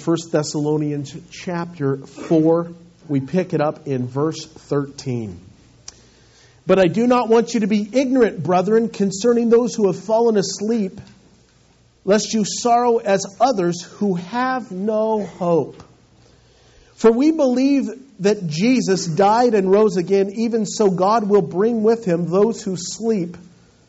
1 Thessalonians chapter 4. We pick it up in verse 13. But I do not want you to be ignorant, brethren, concerning those who have fallen asleep, lest you sorrow as others who have no hope. For we believe that Jesus died and rose again, even so God will bring with him those who sleep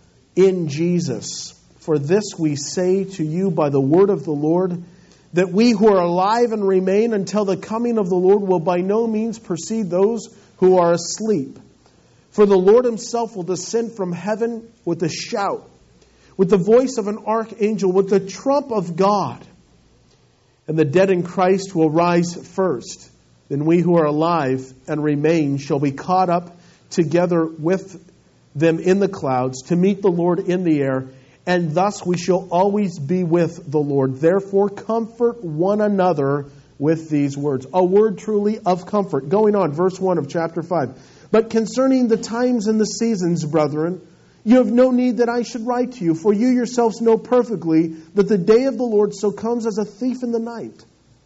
in Jesus. For this we say to you by the word of the Lord, that we who are alive and remain until the coming of the Lord will by no means precede those who are asleep. For the Lord himself will descend from heaven with a shout, with the voice of an archangel, with the trump of God. And the dead in Christ will rise first. Then we who are alive and remain shall be caught up together with them in the clouds to meet the Lord in the air. And thus we shall always be with the Lord. Therefore comfort one another with these words. A word truly of comfort. Going on, verse 1 of chapter 5. But concerning the times and the seasons, brethren, you have no need that I should write to you, for you yourselves know perfectly that the day of the Lord so comes as a thief in the night.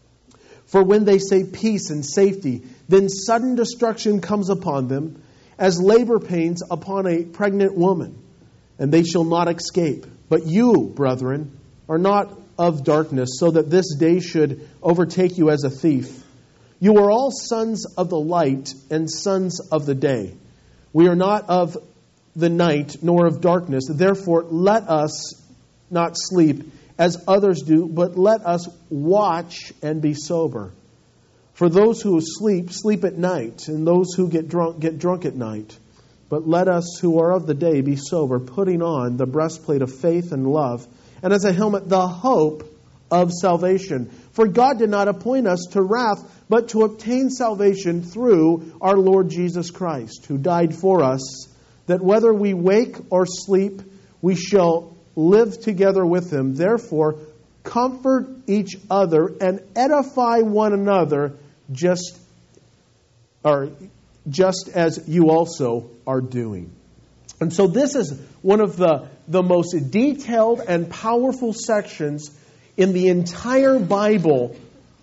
For when they say peace and safety, then sudden destruction comes upon them, as labor pains upon a pregnant woman, and they shall not escape. But you, brethren, are not of darkness, so that this day should overtake you as a thief. You are all sons of the light and sons of the day. We are not of the night nor of darkness. Therefore, let us not sleep as others do, but let us watch and be sober. For those who sleep, sleep at night, and those who get drunk at night. But let us who are of the day be sober, putting on the breastplate of faith and love, and as a helmet the hope of salvation. For God did not appoint us to wrath, but to obtain salvation through our Lord Jesus Christ, who died for us, that whether we wake or sleep, we shall live together with him. Therefore, comfort each other and edify one another, just as you also are doing. And so this is one of the most detailed and powerful sections in the entire Bible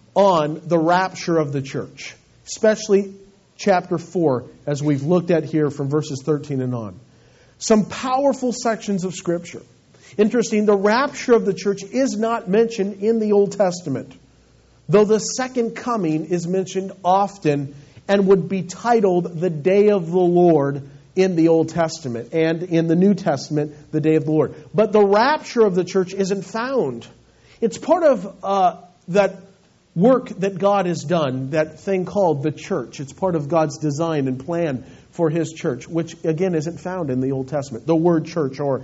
on the rapture of the church, especially chapter 4, as we've looked at here from verses 13 and on. Some powerful sections of Scripture. Interesting, the rapture of the church is not mentioned in the Old Testament, though the second coming is mentioned often and would be titled the Day of the Lord in the Old Testament, and in the New Testament, the Day of the Lord. But the rapture of the church isn't found. It's part of that work that God has done, that thing called the church. It's part of God's design and plan for his church, which again isn't found in the Old Testament. The word church or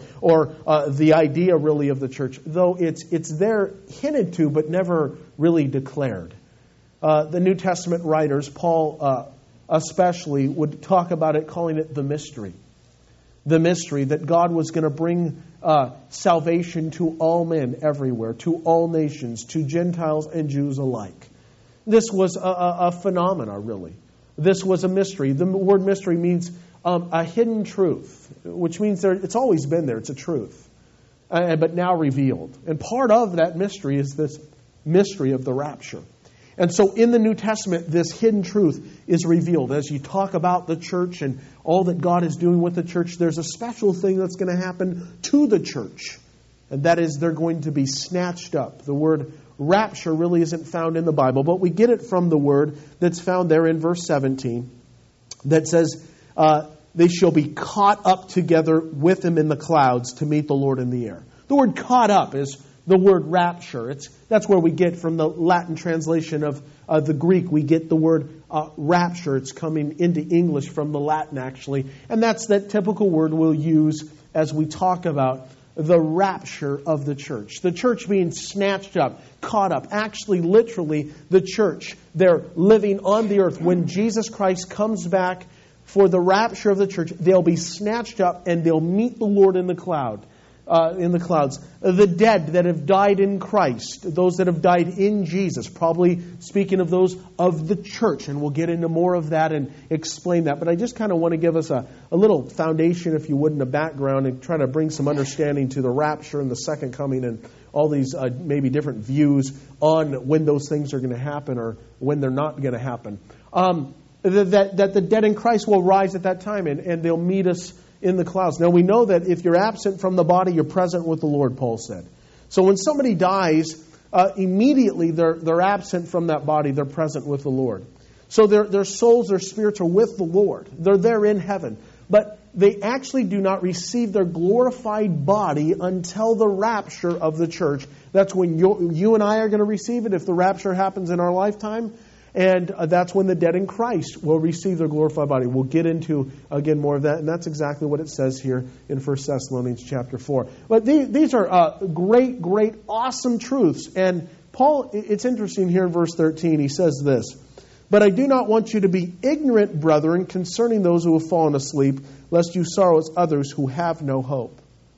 the idea really of the church, though it's there hinted to but never really declared. The New Testament writers, Paul especially, would talk about it, calling it the mystery. The mystery that God was going to bring salvation to all men everywhere, to all nations, to Gentiles and Jews alike. This was a phenomena, really. This was a mystery. The word mystery means a hidden truth, which means it's always been there. It's a truth, but now revealed. And part of that mystery is this mystery of the rapture. And so in the New Testament, this hidden truth is revealed. As you talk about the church and all that God is doing with the church, there's a special thing that's going to happen to the church. And that is they're going to be snatched up. The word rapture really isn't found in the Bible, but we get it from the word that's found there in verse 17 that says, they shall be caught up together with him in the clouds to meet the Lord in the air. The word caught up is the word rapture. That's where we get from the Latin translation of the Greek. We get the word rapture. It's coming into English from the Latin, actually. And that's that typical word we'll use as we talk about the rapture of the church. The church being snatched up, caught up. Actually, literally, the church, they're living on the earth. When Jesus Christ comes back for the rapture of the church, they'll be snatched up and they'll meet the Lord in the clouds. The dead that have died in Christ, those that have died in Jesus, probably speaking of those of the church, and we'll get into more of that and explain that. But I just kind of want to give us a little foundation, if you would, in the background, and try to bring some understanding to the rapture and the second coming and all these maybe different views on when those things are going to happen or when they're not going to happen. That the dead in Christ will rise at that time and they'll meet us in the clouds. Now we know that if you're absent from the body, you're present with the Lord, Paul said. So when somebody dies, immediately they're absent from that body, they're present with the Lord. So their souls, their spirits are with the Lord. They're there in heaven. But they actually do not receive their glorified body until the rapture of the church. That's when you and I are going to receive it if the rapture happens in our lifetime. And that's when the dead in Christ will receive their glorified body. We'll get into, again, more of that. And that's exactly what it says here in 1 Thessalonians chapter 4. But these are great, great, awesome truths. And Paul, it's interesting here in verse 13, he says this, "But I do not want you to be ignorant, brethren, concerning those who have fallen asleep, lest you sorrow as others who have no hope."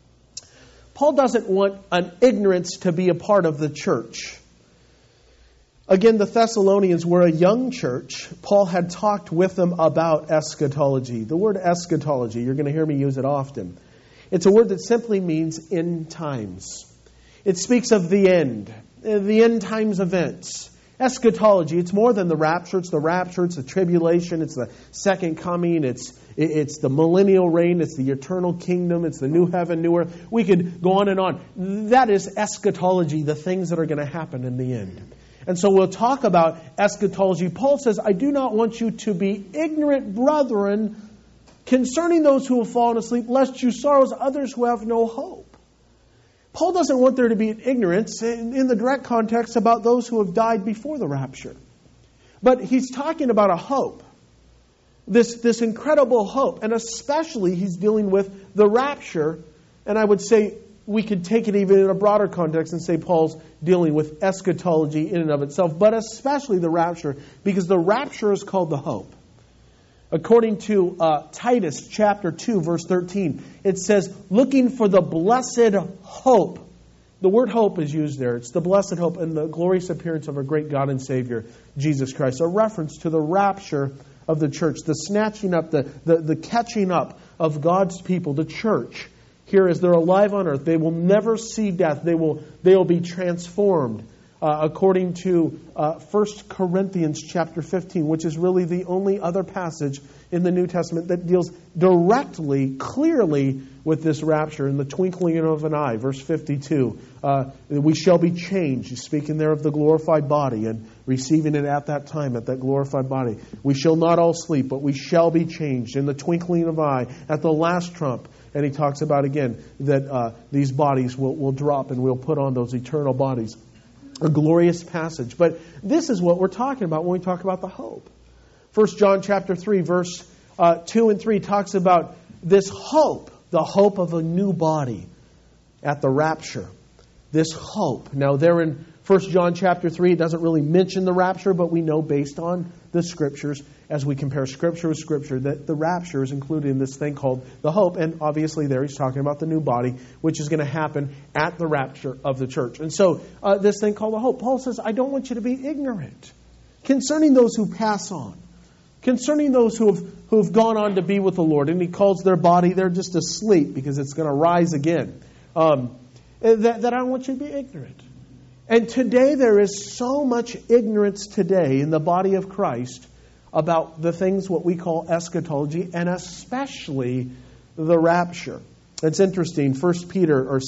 Paul doesn't want an ignorance to be a part of the church. Again, the Thessalonians were a young church. Paul had talked with them about eschatology. The word eschatology, you're going to hear me use it often. It's a word that simply means end times. It speaks of the end times events. Eschatology, it's more than the rapture. It's the rapture, it's the tribulation, it's the second coming, it's the millennial reign, it's the eternal kingdom, it's the new heaven, new earth. We could go on and on. That is eschatology, the things that are going to happen in the end. And so we'll talk about eschatology. Paul says, "I do not want you to be ignorant, brethren, concerning those who have fallen asleep, lest you sorrow as others who have no hope." Paul doesn't want there to be an ignorance in the direct context about those who have died before the rapture. But he's talking about a hope. This incredible hope. And especially he's dealing with the rapture. And I would say we could take it even in a broader context and say Paul's dealing with eschatology in and of itself. But especially the rapture. Because the rapture is called the hope. According to Titus chapter 2, verse 13, it says, "Looking for the blessed hope." The word hope is used there. It's the blessed hope and the glorious appearance of our great God and Savior, Jesus Christ. A reference to the rapture of the church, the snatching up, the catching up of God's people, the church. Here as they're alive on earth, they will never see death. They will be transformed. According to 1 Corinthians chapter 15, which is really the only other passage in the New Testament that deals directly, clearly with this rapture in the twinkling of an eye. Verse 52, we shall be changed. He's speaking there of the glorified body and receiving it at that time, at that glorified body. We shall not all sleep, but we shall be changed in the twinkling of an eye at the last trump. And he talks about again that these bodies will drop and we'll put on those eternal bodies. A glorious passage. But this is what we're talking about when we talk about the hope. 1 John chapter 3, verse 2 and 3 talks about this hope, the hope of a new body at the rapture. This hope. Now there in 1 John chapter 3, it doesn't really mention the rapture, but we know based on the Scriptures, as we compare Scripture with Scripture, that the rapture is included in this thing called the hope. And obviously there he's talking about the new body, which is going to happen at the rapture of the church. And so this thing called the hope. Paul says, I don't want you to be ignorant concerning those who pass on, concerning those who have gone on to be with the Lord. And he calls their body, they're just asleep because it's going to rise again. That I don't want you to be ignorant. And today there is so much ignorance today in the body of Christ about the things what we call eschatology, and especially the rapture. It's interesting. 2 Peter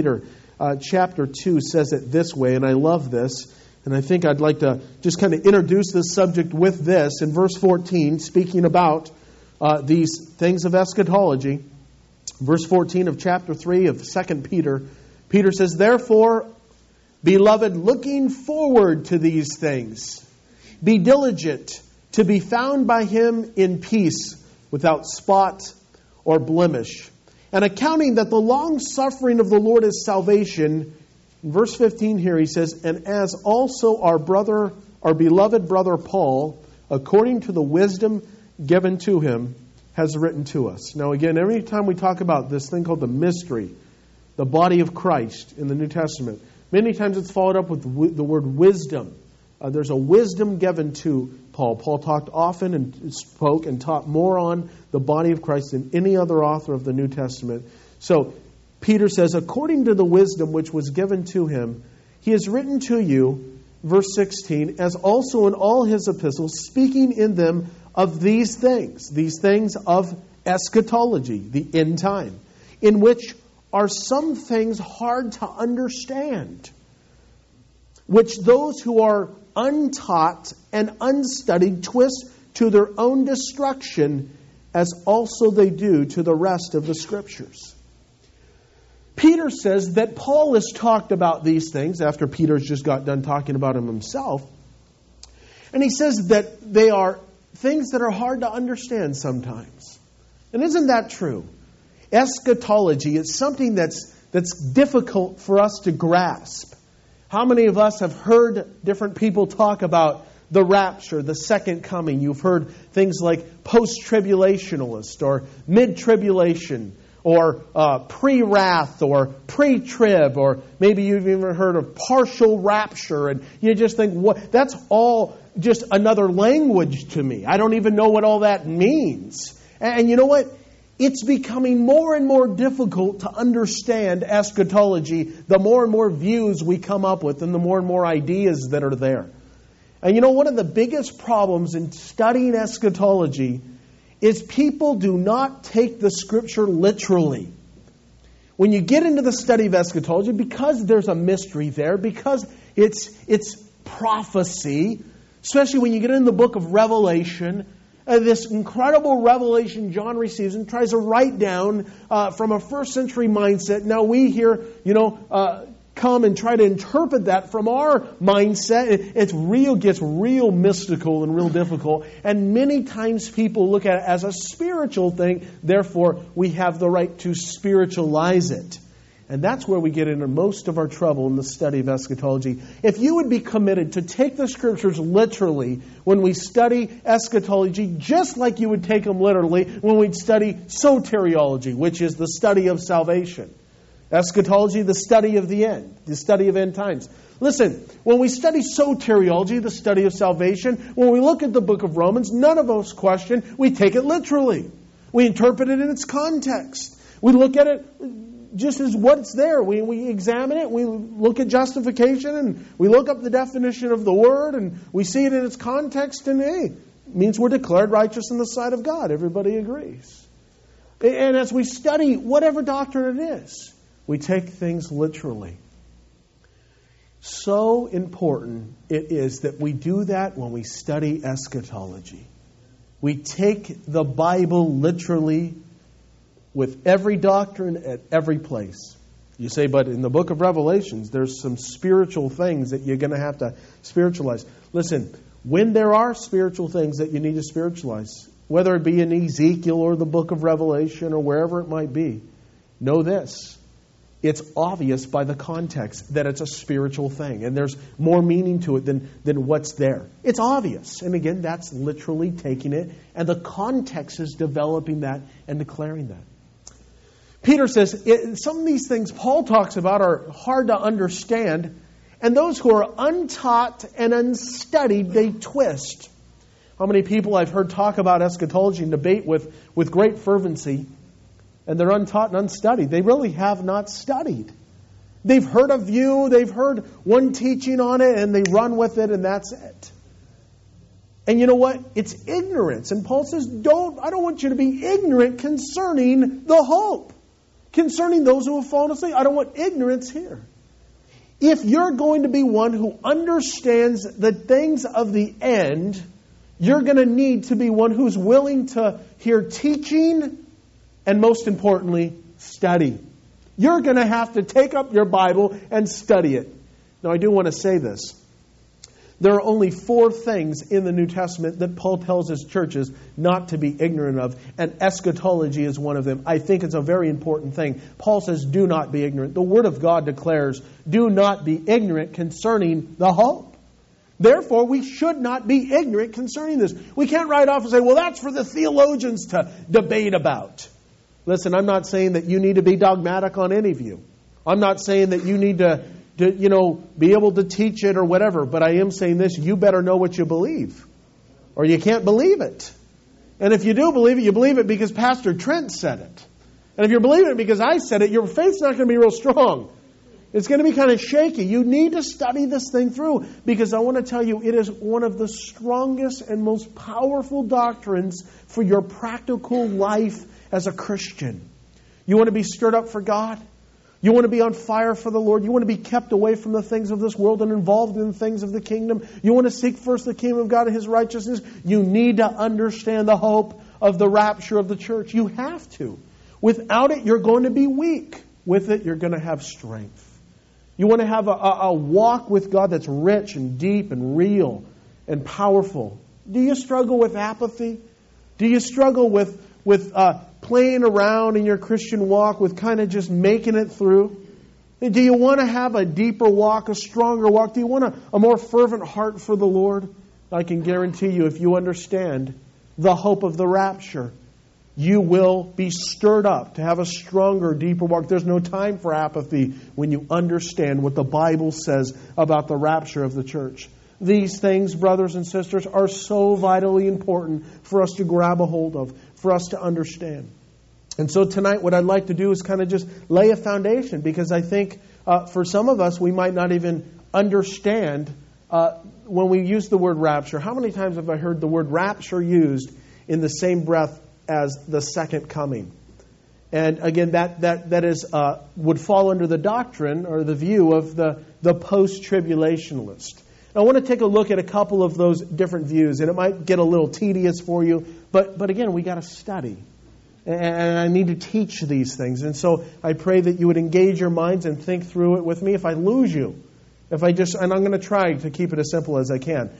chapter 2 says it this way, and I love this. And I think I'd like to just kind of introduce this subject with this. In verse 14, speaking about these things of eschatology, verse 14 of chapter 3 of 2 Peter, Peter says, "Therefore, beloved, looking forward to these things, be diligent to be found by Him in peace, without spot or blemish, and accounting that the long suffering of the Lord is salvation." In verse 15 here he says, "And as also our beloved brother Paul, according to the wisdom given to him, has written to us." Now again, every time we talk about this thing called the mystery, the body of Christ in the New Testament, many times it's followed up with the word wisdom. There's a wisdom given to Paul. Paul talked often and spoke and taught more on the body of Christ than any other author of the New Testament. So Peter says, according to the wisdom which was given to him, he has written to you, verse 16, as also in all his epistles, speaking in them of these things of eschatology, the end time, in which are some things hard to understand, which those who are untaught and unstudied twist to their own destruction, as also they do to the rest of the Scriptures. Peter says that Paul has talked about these things after Peter's just got done talking about them himself. And he says that they are things that are hard to understand sometimes. And isn't that true? Eschatology is something that's difficult for us to grasp. How many of us have heard different people talk about the rapture, the second coming? You've heard things like post-tribulationalist or mid-tribulation or pre-wrath or pre-trib, or maybe you've even heard of partial rapture, and you just think, what? That's all just another language to me. I don't even know what all that means. And you know what? It's becoming more and more difficult to understand eschatology the more and more views we come up with and the more and more ideas that are there. And you know, one of the biggest problems in studying eschatology is people do not take the Scripture literally. When you get into the study of eschatology, because there's a mystery there, because it's prophecy, especially when you get in the book of Revelation, this incredible revelation John receives and tries to write down from a first century mindset. Now we here, come and try to interpret that from our mindset. Gets real mystical and real difficult. And many times people look at it as a spiritual thing. Therefore, we have the right to spiritualize it. And that's where we get into most of our trouble in the study of eschatology. If you would be committed to take the Scriptures literally when we study eschatology, just like you would take them literally when we'd study soteriology, which is the study of salvation. Eschatology, the study of the end, the study of end times. Listen, when we study soteriology, the study of salvation, when we look at the book of Romans, none of us question, we take it literally. We interpret it in its context. We look at it just as what's there. We examine it, we look at justification, and we look up the definition of the word, and we see it in its context, and it means we're declared righteous in the sight of God. Everybody agrees. And as we study whatever doctrine it is, we take things literally. So important it is that we do that when we study eschatology. We take the Bible literally with every doctrine at every place. You say, but in the book of Revelations, there's some spiritual things that you're going to have to spiritualize. Listen, when there are spiritual things that you need to spiritualize, whether it be in Ezekiel or the book of Revelation or wherever it might be, know this. It's obvious by the context that it's a spiritual thing. And there's more meaning to it than what's there. It's obvious. And again, that's literally taking it. And the context is developing that and declaring that. Peter says, some of these things Paul talks about are hard to understand. And those who are untaught and unstudied, they twist. How many people I've heard talk about eschatology and debate with great fervency, and they're untaught and unstudied. They really have not studied. They've heard a view, they've heard one teaching on it, and they run with it, and that's it. And you know what? It's ignorance. And Paul says, I don't want you to be ignorant concerning the hope. Concerning those who have fallen asleep. I don't want ignorance here. If you're going to be one who understands the things of the end, you're going to need to be one who's willing to hear teaching and most importantly, study. You're going to have to take up your Bible and study it. Now, I do want to say this. There are only 4 things in the New Testament that Paul tells his churches not to be ignorant of, and eschatology is one of them. I think it's a very important thing. Paul says, do not be ignorant. The Word of God declares, do not be ignorant concerning the hope. Therefore, we should not be ignorant concerning this. We can't write off and say, well, that's for the theologians to debate about. Listen, I'm not saying that you need to be dogmatic on any view. I'm not saying that you need to be able to teach it or whatever. But I am saying this, you better know what you believe. Or you can't believe it. And if you do believe it, you believe it because Pastor Trent said it. And if you're believing it because I said it, your faith's not going to be real strong. It's going to be kind of shaky. You need to study this thing through, because I want to tell you, it is one of the strongest and most powerful doctrines for your practical life as a Christian. You want to be stirred up for God? You want to be on fire for the Lord? You want to be kept away from the things of this world and involved in the things of the kingdom? You want to seek first the kingdom of God and His righteousness? You need to understand the hope of the rapture of the church. You have to. Without it, you're going to be weak. With it, you're going to have strength. You want to have a walk with God that's rich and deep and real and powerful. Do you struggle with apathy? Do you struggle with playing around in your Christian walk, with kind of just making it through? Do you want to have a deeper walk, a stronger walk? Do you want a more fervent heart for the Lord? I can guarantee you, if you understand the hope of the rapture, you will be stirred up to have a stronger, deeper walk. There's no time for apathy when you understand what the Bible says about the rapture of the church. These things, brothers and sisters, are so vitally important for us to grab a hold of, for us to understand. And so tonight, what I'd like to do is kind of just lay a foundation, because I think for some of us, we might not even understand when we use the word rapture. How many times have I heard the word rapture used in the same breath as the second coming? And again, that is would fall under the doctrine or the view of the post-tribulationalist. I want to take a look at a couple of those different views, and it might get a little tedious for you, but again, we got to study. And I need to teach these things. And so I pray that you would engage your minds and think through it with me. If I lose you, and I'm going to try to keep it as simple as I can.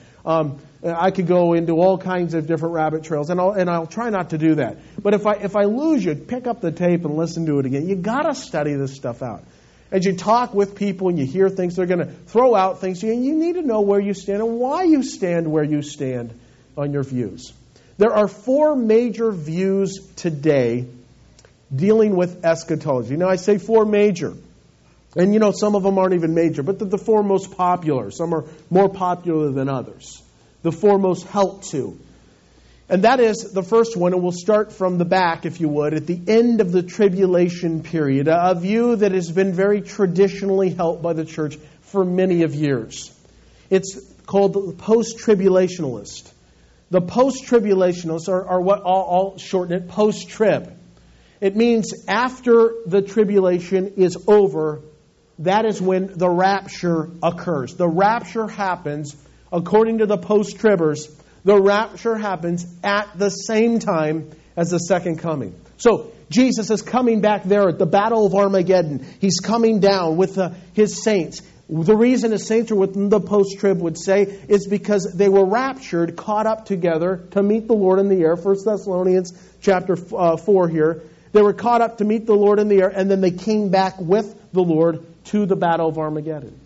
I could go into all kinds of different rabbit trails, and I'll try not to do that. But if I lose you, pick up the tape and listen to it again. You got to study this stuff out. As you talk with people and you hear things, they're going to throw out things to you, and you need to know where you stand and why you stand where you stand on your views. There are 4 major views today dealing with eschatology. Now, I say 4 major. And some of them aren't even major, but they're the 4 most popular. Some are more popular than others. The 4 most held to. And that is the first one, and we'll start from the back, if you would, at the end of the tribulation period, a view that has been very traditionally held by the church for many of years. It's called the post-tribulationalist. The post-tribulationalists are what I'll shorten it, post-trib. It means after the tribulation is over, that is when the rapture occurs. The rapture happens, according to the post-tribbers, the rapture happens at the same time as the second coming. So Jesus is coming back there at the Battle of Armageddon. He's coming down with His saints. The reason His saints are what the post-trib would say is because they were raptured, caught up together to meet the Lord in the air. 1 Thessalonians chapter 4 here. They were caught up to meet the Lord in the air, and then they came back with the Lord to the Battle of Armageddon.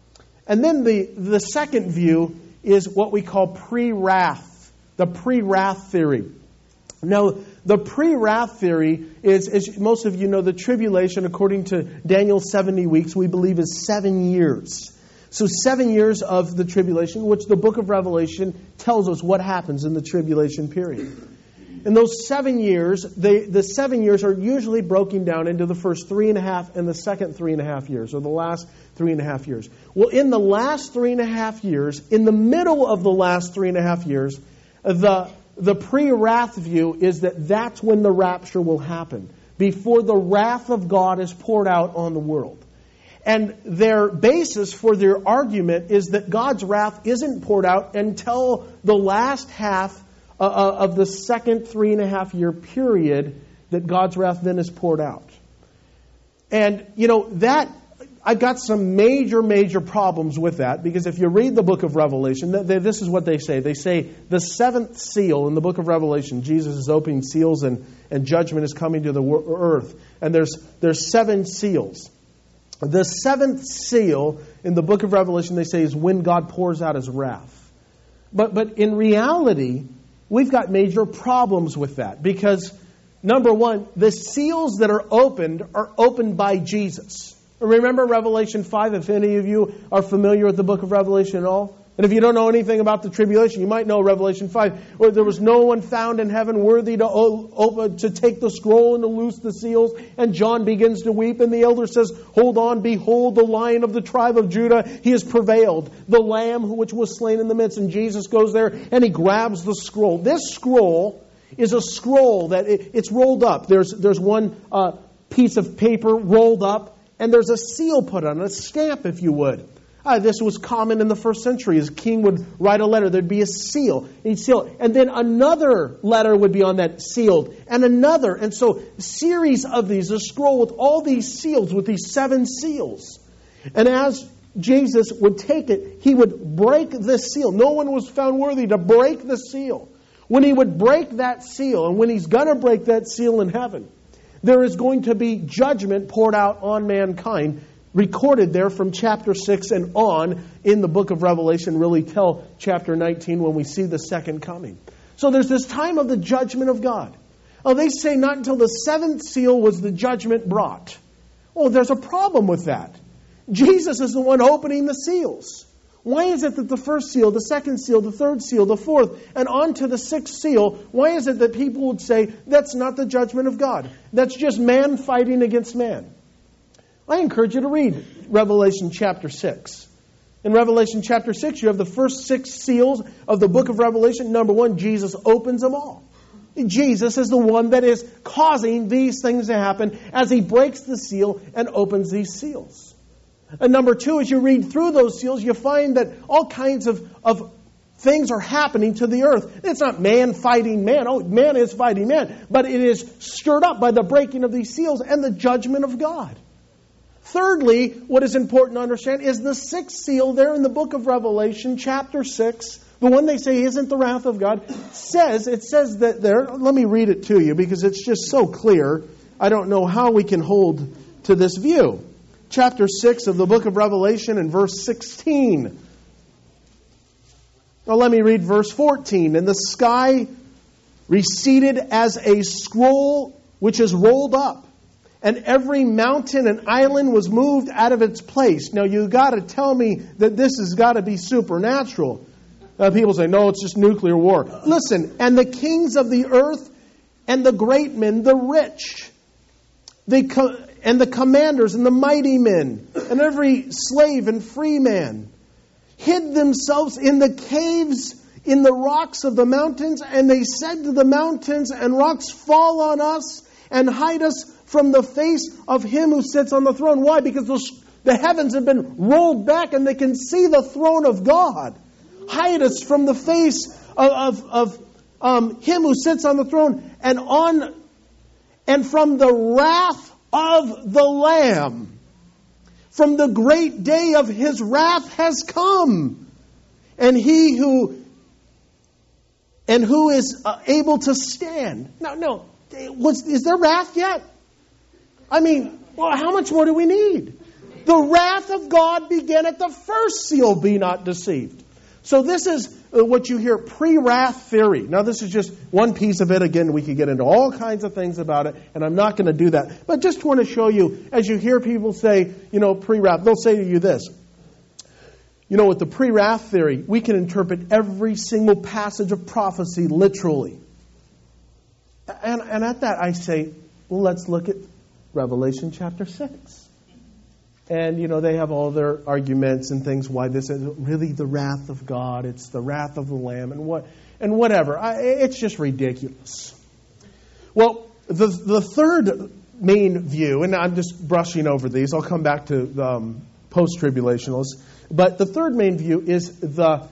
And then the second view is what we call pre-wrath, the pre-wrath theory. Now, the pre-wrath theory is, as most of you know, the tribulation, according to Daniel's 70 weeks, we believe is 7 years. So 7 years of the tribulation, which the book of Revelation tells us what happens in the tribulation period. In those 7 years, the 7 years are usually broken down into the first 3.5 and the second 3.5 years, or the last 3.5 years. Well, in the last 3.5 years, in the middle of the last 3.5 years, the pre-wrath view is that that's when the rapture will happen, before the wrath of God is poured out on the world. And their basis for their argument is that God's wrath isn't poured out until the last half of the second 3.5 year period, that God's wrath then is poured out. And, that I've got some major problems with that, because if you read the book of Revelation, this is what they say. They say the 7th seal in the book of Revelation, Jesus is opening seals and judgment is coming to the earth. And there's 7 seals. The 7th seal in the book of Revelation, they say, is when God pours out His wrath. But in reality, we've got major problems with that, because, number one, the seals that are opened by Jesus. Remember Revelation 5, if any of you are familiar with the book of Revelation at all? And if you don't know anything about the tribulation, you might know Revelation 5, where there was no one found in heaven worthy to take the scroll and to loose the seals. And John begins to weep, and the elder says, hold on, behold the Lion of the tribe of Judah. He has prevailed, the Lamb which was slain in the midst. And Jesus goes there, and he grabs the scroll. This scroll is a scroll that it's rolled up. There's one piece of paper rolled up, and there's a seal put on it, a stamp, if you would. This was common in the first century. As a king would write a letter, there'd be a seal. He'd seal it. And then another letter would be on that sealed. And another. And so a series of these, a scroll with all these seals, with these 7 seals. And as Jesus would take it, he would break the seal. No one was found worthy to break the seal. When he would break that seal, and when he's going to break that seal in heaven, there is going to be judgment poured out on mankind, recorded there from chapter 6 and on in the book of Revelation, really till chapter 19 when we see the second coming. So there's this time of the judgment of God. Oh, they say not until the 7th seal was the judgment brought. Oh, there's a problem with that. Jesus is the one opening the seals. Why is it that the first seal, the second seal, the third seal, the fourth, and on to the 6th seal, why is it that people would say that's not the judgment of God? That's just man fighting against man. I encourage you to read Revelation chapter 6. In Revelation chapter 6, you have the first 6 seals of the book of Revelation. Number 1, Jesus opens them all. Jesus is the one that is causing these things to happen as he breaks the seal and opens these seals. And number 2, as you read through those seals, you find that all kinds of things are happening to the earth. It's not man fighting man. Oh, man is fighting man. But it is stirred up by the breaking of these seals and the judgment of God. Thirdly, what is important to understand is the 6th seal there in the book of Revelation, chapter 6, the one they say isn't the wrath of God, it says that there, let me read it to you because it's just so clear. I don't know how we can hold to this view. Chapter 6 of the book of Revelation and verse 16. Now let me read verse 14. And the sky receded as a scroll which is rolled up, and every mountain and island was moved out of its place. Now, you got to tell me that this has got to be supernatural. People say, no, it's just nuclear war. Listen, and the kings of the earth and the great men, the rich, and the commanders and the mighty men, and every slave and free man, hid themselves in the caves in the rocks of the mountains, and they said to the mountains and rocks, fall on us and hide us from the face of him who sits on the throne. Why? Because the heavens have been rolled back and they can see the throne of God. Hide us from the face of him who sits on the throne and from the wrath of the Lamb. From the great day of his wrath has come. And who is able to stand. No. Is there wrath yet? I mean, well, how much more do we need? The wrath of God began at the first seal, be not deceived. So this is what you hear, pre-wrath theory. Now this is just one piece of it. Again, we could get into all kinds of things about it, and I'm not going to do that. But just want to show you, as you hear people say, pre-wrath, they'll say to you this. With the pre-wrath theory, we can interpret every single passage of prophecy literally. And at that I say, well, let's look at Revelation chapter 6. And, they have all their arguments and things why this is really the wrath of God. It's the wrath of the Lamb and whatever. It's just ridiculous. Well, the third main view, and I'm just brushing over these. I'll come back to post-tribulationalists. But the third main view is the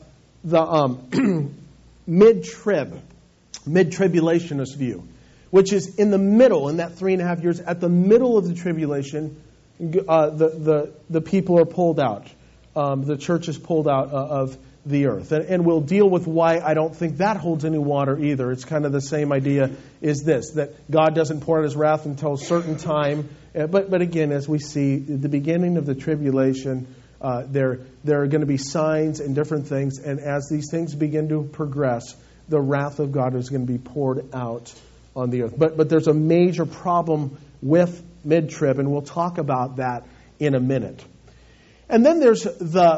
mid-tribulationist view, which is in the middle, in that 3.5 years, at the middle of the tribulation, the people are pulled out. The church is pulled out of the earth. And we'll deal with why I don't think that holds any water either. It's kind of the same idea is this, that God doesn't pour out his wrath until a certain time. But again, as we see, at the beginning of the tribulation, there are going to be signs and different things. And as these things begin to progress, the wrath of God is going to be poured out on the earth. But there's a major problem with mid-trib, and we'll talk about that in a minute. And then there's the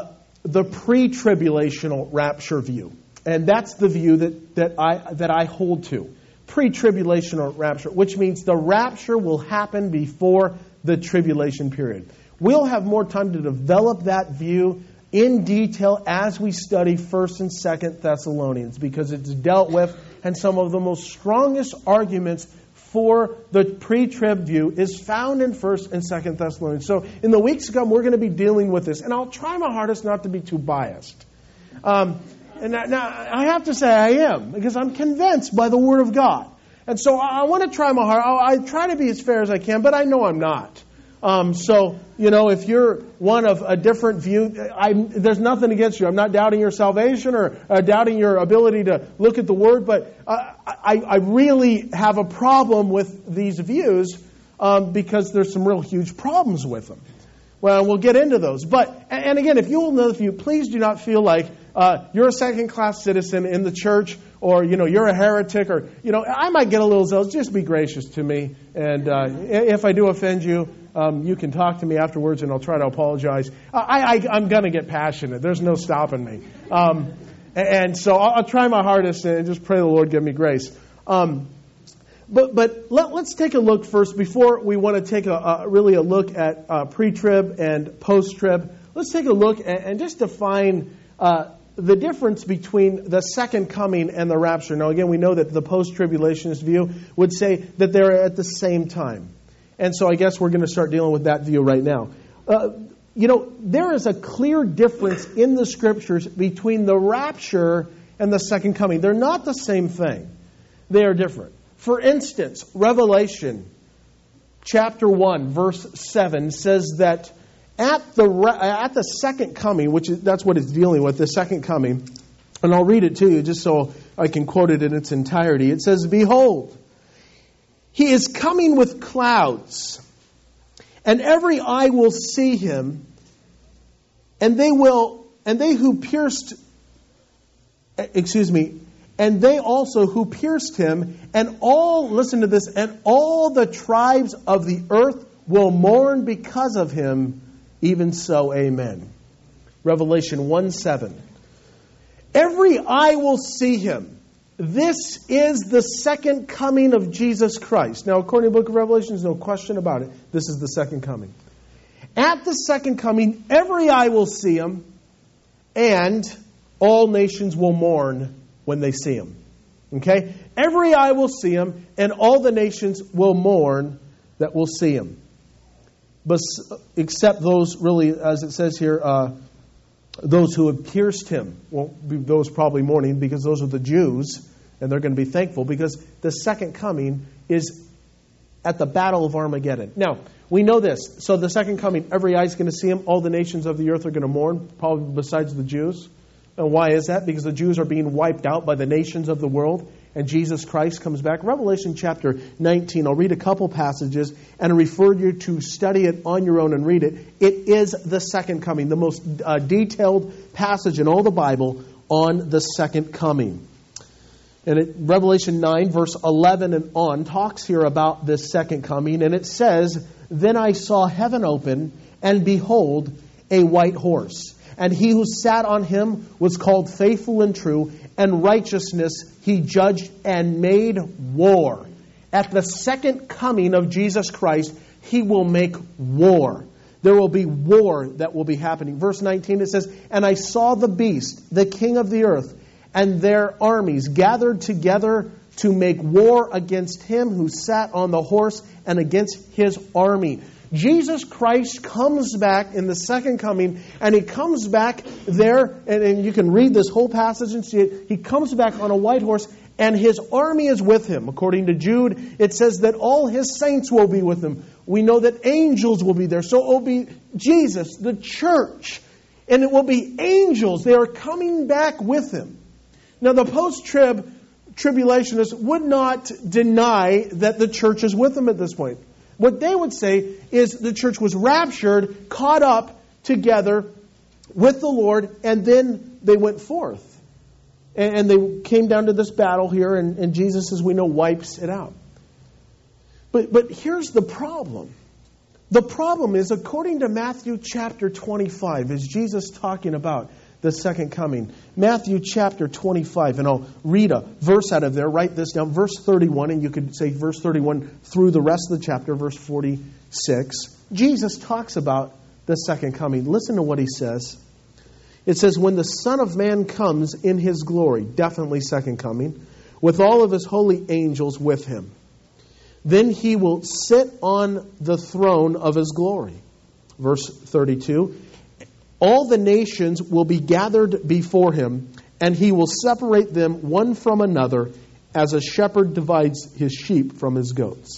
the pre-tribulational rapture view. And that's the view that I hold to. Pre-tribulational rapture, which means the rapture will happen before the tribulation period. We'll have more time to develop that view in detail as we study 1st and 2nd Thessalonians, because it's dealt with, and some of the most strongest arguments for the pre-trib view is found in 1st and 2nd Thessalonians. So in the weeks to come, we're going to be dealing with this, and I'll try my hardest not to be too biased. And now I have to say I am, because I'm convinced by the Word of God. And so I want to try my hardest. I try to be as fair as I can, but I know I'm not. So, if you're one of a different view, there's nothing against you. I'm not doubting your salvation or doubting your ability to look at the Word, but I really have a problem with these views because there's some real huge problems with them. Well, we'll get into those. And again, if you will know the view, please do not feel like you're a second-class citizen in the church, or, you're a heretic, or, I might get a little zealous. Just be gracious to me. And if I do offend you, you can talk to me afterwards, and I'll try to apologize. I'm going to get passionate. There's no stopping me. And so I'll try my hardest and just pray the Lord give me grace. But let's take a look first, before we want to take a look at pre-trib and post-trib. Let's take a look and just define the difference between the second coming and the rapture. Now, again, we know that the post-tribulationist view would say that they're at the same time. And so I guess we're going to start dealing with that view right now. There is a clear difference in the Scriptures between the rapture and the second coming. They're not the same thing. They are different. For instance, Revelation chapter 1, verse 7 says that at the second coming, that's what it's dealing with, the second coming, and I'll read it to you just so I can quote it in its entirety. It says, "Behold, He is coming with clouds, and every eye will see Him, and they also who pierced Him, and all," listen to this, "and all the tribes of the earth will mourn because of Him, even so, amen." Revelation 1:7. Every eye will see Him. This is the second coming of Jesus Christ. Now, according to the book of Revelation, there's no question about it. This is the second coming. At the second coming, every eye will see Him, and all nations will mourn when they see Him. Okay? Every eye will see Him, and all the nations will mourn that will see Him. But except those, really, as it says here, those who have pierced Him. Won't be those probably mourning, because those are the Jews, and they're going to be thankful, because the second coming is at the Battle of Armageddon. Now, we know this. So the second coming, every eye is going to see Him. All the nations of the earth are going to mourn, probably besides the Jews. And why is that? Because the Jews are being wiped out by the nations of the world, and Jesus Christ comes back. Revelation chapter 19, I'll read a couple passages and refer you to study it on your own and read it. It is the second coming, the most detailed passage in all the Bible on the second coming. And Revelation 9, verse 11 and on, talks here about this second coming, and it says, "Then I saw heaven open, and behold, a white horse. And He who sat on him was called Faithful and True, and righteousness He judged and made war." At the second coming of Jesus Christ, He will make war. There will be war that will be happening. Verse 19, it says, "And I saw the beast, the king of the earth, and their armies gathered together to make war against Him who sat on the horse and against His army." Jesus Christ comes back in the second coming, and He comes back there, and you can read this whole passage and see it. He comes back on a white horse, and His army is with Him. According to Jude, it says that all His saints will be with Him. We know that angels will be there. So it will be Jesus, the church, and it will be angels. They are coming back with Him. Now, the post-tribulationists would not deny that the church is with Him at this point. What they would say is the church was raptured, caught up together with the Lord, and then they went forth. And they came down to this battle here, and Jesus, as we know, wipes it out. But here's the problem. The problem is, according to Matthew chapter 25, is Jesus talking about the second coming. Matthew chapter 25, and I'll read a verse out of there. Write this down, verse 31, and you could say verse 31 through the rest of the chapter, verse 46. Jesus talks about the second coming. Listen to what he says. It says, when the Son of Man comes in his glory, definitely second coming, with all of his holy angels with him, then he will sit on the throne of his glory. Verse 32, all the nations will be gathered before him, and he will separate them one from another, as a shepherd divides his sheep from his goats.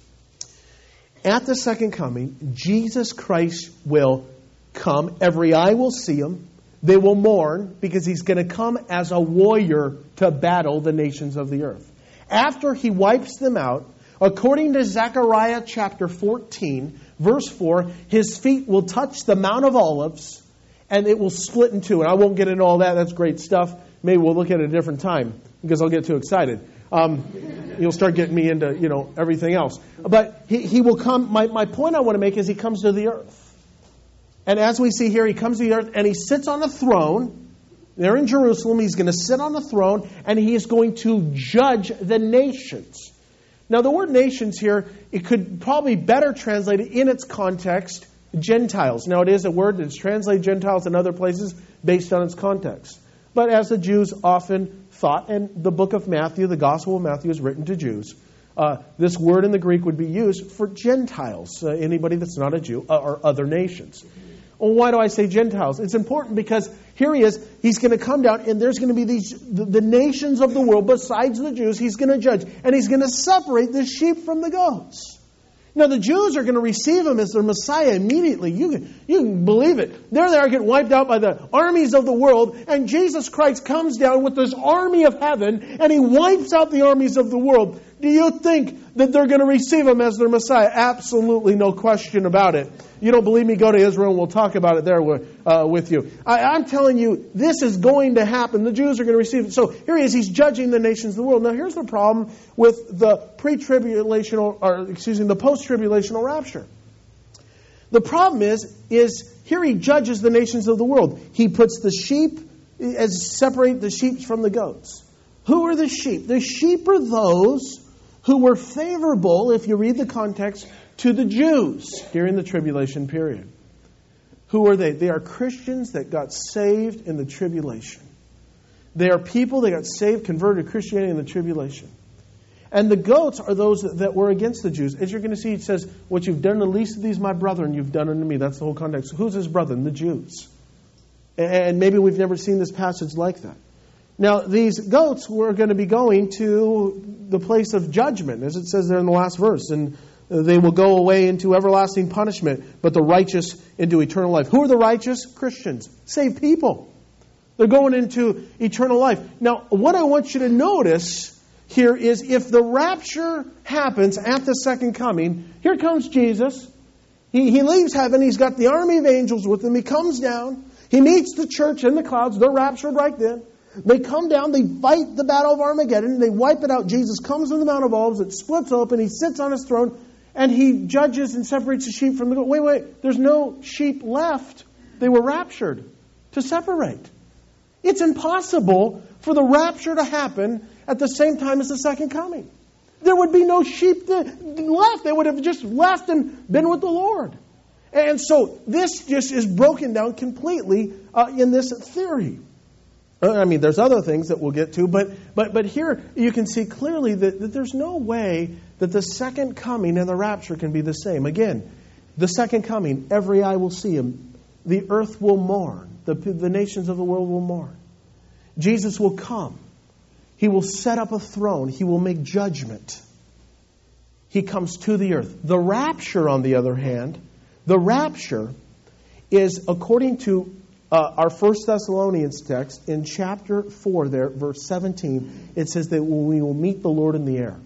At the second coming, Jesus Christ will come. Every eye will see him. They will mourn because he's going to come as a warrior to battle the nations of the earth. After he wipes them out, according to Zechariah chapter 14, verse 4, his feet will touch the Mount of Olives and it will split in two. And I won't get into all that. That's great stuff. Maybe we'll look at it at a different time because I'll get too excited. You'll start getting me into, everything else. But he will come. My point I want to make is he comes to the earth. And as we see here, he comes to the earth and he sits on a throne. There in Jerusalem, he's going to sit on a throne and he is going to judge the nations. Now, the word nations here, it could probably better translate it in its context, Gentiles. Now, it is a word that's translated Gentiles in other places based on its context. But as the Jews often thought, and the book of Matthew, the Gospel of Matthew is written to Jews, this word in the Greek would be used for Gentiles, anybody that's not a Jew, or other nations. Well, why do I say Gentiles? It's important because here he is. He's going to come down and there's going to be the nations of the world besides the Jews. He's going to judge. And he's going to separate the sheep from the goats. Now, the Jews are going to receive him as their Messiah immediately. You can believe it. There they are getting wiped out by the armies of the world. And Jesus Christ comes down with this army of heaven and he wipes out the armies of the world. Do you think that they're going to receive him as their Messiah? Absolutely no question about it. You don't believe me? Go to Israel and we'll talk about it there with you. I'm telling you, this is going to happen. The Jews are going to receive it. So here he is. He's judging the nations of the world. Now here's the problem with the the post-tribulational rapture. The problem is here he judges the nations of the world. He puts the sheep, separate the sheep from the goats. Who are the sheep? The sheep are those who were favorable, if you read the context, to the Jews during the tribulation period. Who are they? They are Christians that got saved in the tribulation. They are people that got saved, converted to Christianity in the tribulation. And the goats are those that were against the Jews. As you're going to see, it says, what you've done to the least of these, my brethren, you've done unto me. That's the whole context. Who's his brethren? The Jews. And maybe we've never seen this passage like that. Now, these goats were going to be going to the place of judgment, as it says there in the last verse. And they will go away into everlasting punishment, but the righteous into eternal life. Who are the righteous? Christians. Saved people. They're going into eternal life. Now, what I want you to notice here is if the rapture happens at the second coming, here comes Jesus. He leaves heaven. He's got the army of angels with him. He comes down. He meets the church in the clouds. They're raptured right then. They come down, they fight the battle of Armageddon, they wipe it out. Jesus comes from the Mount of Olives, it splits open, he sits on his throne, and he judges and separates the sheep from the goat. Wait, there's no sheep left. They were raptured to separate. It's impossible for the rapture to happen at the same time as the second coming. There would be no sheep left. They would have just left and been with the Lord. And so this just is broken down completely in this theory. I mean, there's other things that we'll get to, but here you can see clearly that there's no way that the second coming and the rapture can be the same. Again, the second coming, every eye will see him. The earth will mourn. The nations of the world will mourn. Jesus will come. He will set up a throne. He will make judgment. He comes to the earth. The rapture, on the other hand, the rapture is according to our 1 Thessalonians text in chapter 4 there, verse 17, it says that we will meet the Lord in the air.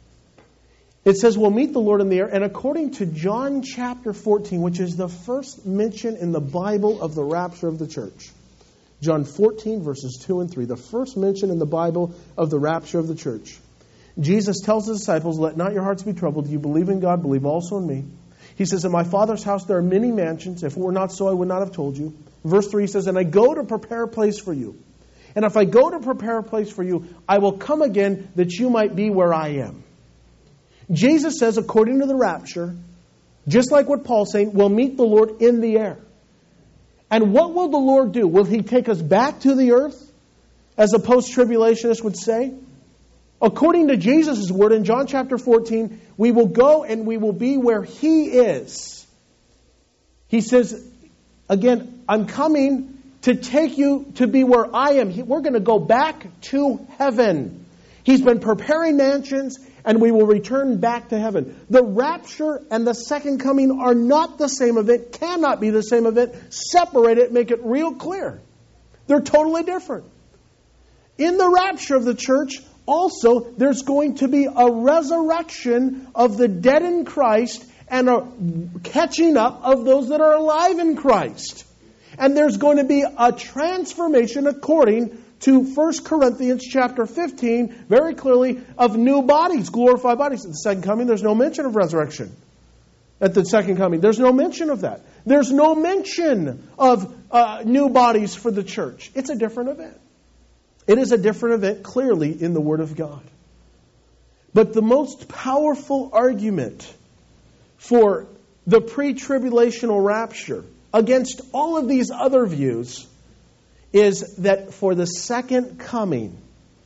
It says we'll meet the Lord in the air. And according to John chapter 14, which is the first mention in the Bible of the rapture of the church, John 14, verses 2 and 3, the first mention in the Bible of the rapture of the church. Jesus tells the disciples, let not your hearts be troubled. You believe in God, believe also in me. He says, in my Father's house there are many mansions. If it were not so, I would not have told you. Verse 3 says, and I go to prepare a place for you. And if I go to prepare a place for you, I will come again that you might be where I am. Jesus says, according to the rapture, just like what Paul's saying, we'll meet the Lord in the air. And what will the Lord do? Will He take us back to the earth, as a post-tribulationist would say? According to Jesus' word in John chapter 14, we will go and we will be where He is. He says, again, I'm coming to take you to be where I am. We're going to go back to heaven. He's been preparing mansions, and we will return back to heaven. The rapture and the second coming are not the same event, cannot be the same event. Separate it, make it real clear. They're totally different. In the rapture of the church, also, there's going to be a resurrection of the dead in Christ and a catching up of those that are alive in Christ. And there's going to be a transformation according to 1 Corinthians chapter 15, very clearly, of new bodies, glorified bodies. At the second coming, there's no mention of resurrection. At the second coming, there's no mention of that. There's no mention of new bodies for the church. It's a different event. It is a different event, clearly, in the Word of God. But the most powerful argument for the pre-tribulational rapture against all of these other views is that for the second coming,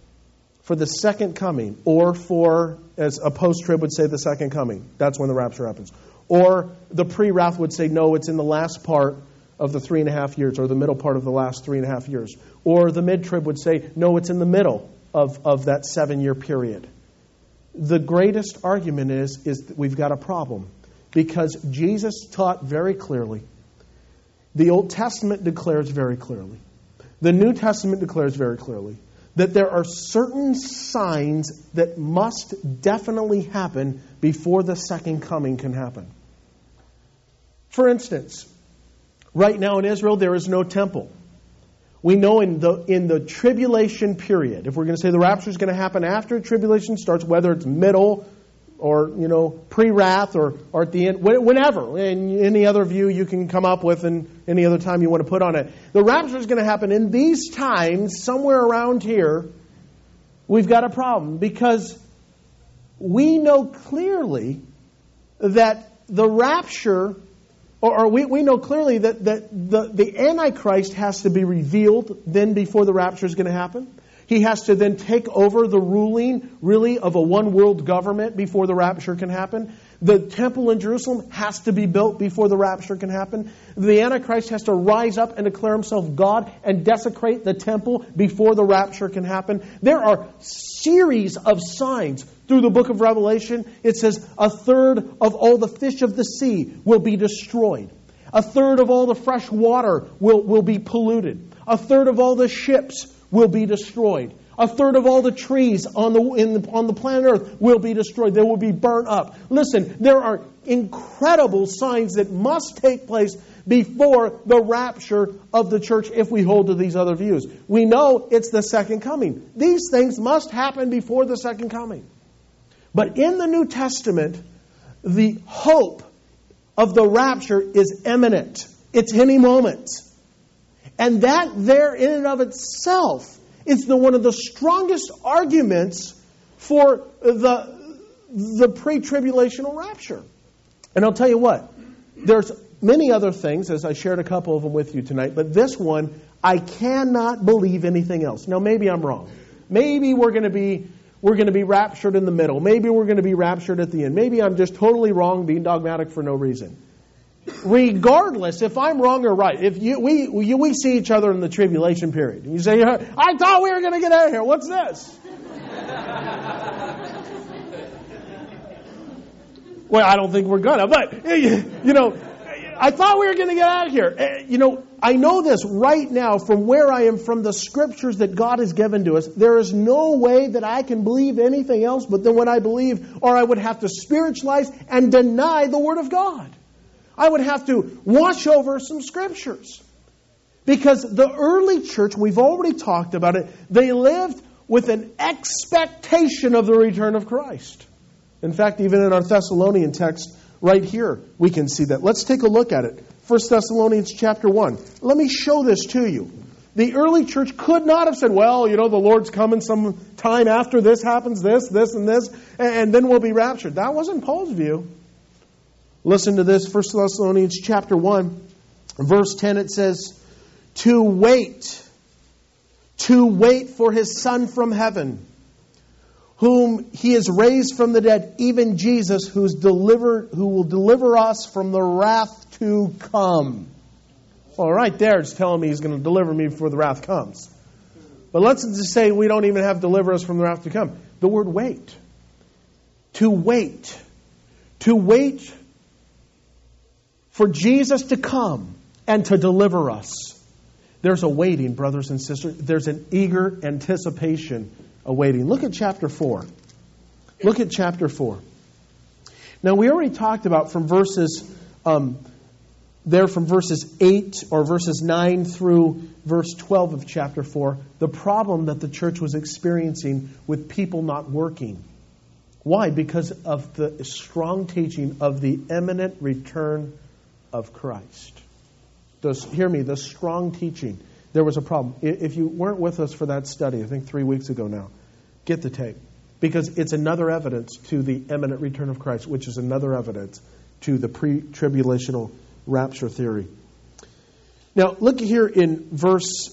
or for, as a post-trib would say, the second coming, that's when the rapture happens. Or the pre-wrath would say, no, it's in the last part of the 3.5 years, or the middle part of the last 3.5 years. Or the mid-trib would say, no, it's in the middle of that 7-year period. The greatest argument is that we've got a problem, because Jesus taught very clearly. The Old Testament declares very clearly. The New Testament declares very clearly that there are certain signs that must definitely happen before the second coming can happen. For instance, right now in Israel there is no temple. We know in the tribulation period, if we're going to say the rapture is going to happen after tribulation starts, whether it's middle or pre-wrath or at the end, whenever, and any other view you can come up with and any other time you want to put on it. The rapture is going to happen in these times, somewhere around here. We've got a problem because we know clearly that the rapture, or we know clearly that the Antichrist has to be revealed then before the rapture is going to happen. He has to then take over the ruling, really, of a one-world government before the rapture can happen. The temple in Jerusalem has to be built before the rapture can happen. The Antichrist has to rise up and declare himself God and desecrate the temple before the rapture can happen. There are series of signs through the book of Revelation. It says 1/3 of all the fish of the sea will be destroyed. 1/3 of all the fresh water will be polluted. 1/3 of all the ships will be destroyed. 1/3 of all the trees on the planet Earth will be destroyed. They will be burnt up. Listen, there are incredible signs that must take place before the rapture of the church if we hold to these other views. We know it's the second coming. These things must happen before the second coming. But in the New Testament, the hope of the rapture is imminent. It's any moment. And that there in and of itself is one of the strongest arguments for the pre-tribulational rapture. And I'll tell you what, there's many other things, as I shared a couple of them with you tonight, but this one, I cannot believe anything else. Now, maybe I'm wrong. Maybe we're going to be raptured in the middle. Maybe we're going to be raptured at the end. Maybe I'm just totally wrong, being dogmatic for no reason. Regardless, if I'm wrong or right, if we see each other in the tribulation period, and you say, I thought we were going to get out of here. What's this? Well, I don't think we're going to, but, I thought we were going to get out of here. I know this right now from where I am, from the scriptures that God has given to us. There is no way that I can believe anything else but than what I believe, or I would have to spiritualize and deny the Word of God. I would have to wash over some scriptures. Because the early church, we've already talked about it, they lived with an expectation of the return of Christ. In fact, even in our Thessalonian text, Right here, we can see that. Let's take a look at it. 1 Thessalonians chapter 1. Let me show this to you. The early church could not have said, well, the Lord's coming some time after this happens, this, and this, and then we'll be raptured. That wasn't Paul's view. Listen to this, 1 Thessalonians chapter 1, verse 10, it says, to wait for His Son from heaven, whom He has raised from the dead, even Jesus, who will deliver us from the wrath to come. Well, right there, it's telling me He's going to deliver me before the wrath comes. But let's just say we don't even have deliver us from the wrath to come. The word wait. To wait. To wait for Jesus to come and to deliver us. There's a waiting, brothers and sisters. There's an eager anticipation awaiting. Look at chapter 4. Look at chapter 4. Now, we already talked about from verses 8 or verses 9 through verse 12 of chapter 4, the problem that the church was experiencing with people not working. Why? Because of the strong teaching of the imminent return of Christ. Hear me, the strong teaching. There was a problem. If you weren't with us for that study, I think 3 weeks ago now, get the tape. Because it's another evidence to the imminent return of Christ, which is another evidence to the pre-tribulational rapture theory. Now, look here in verse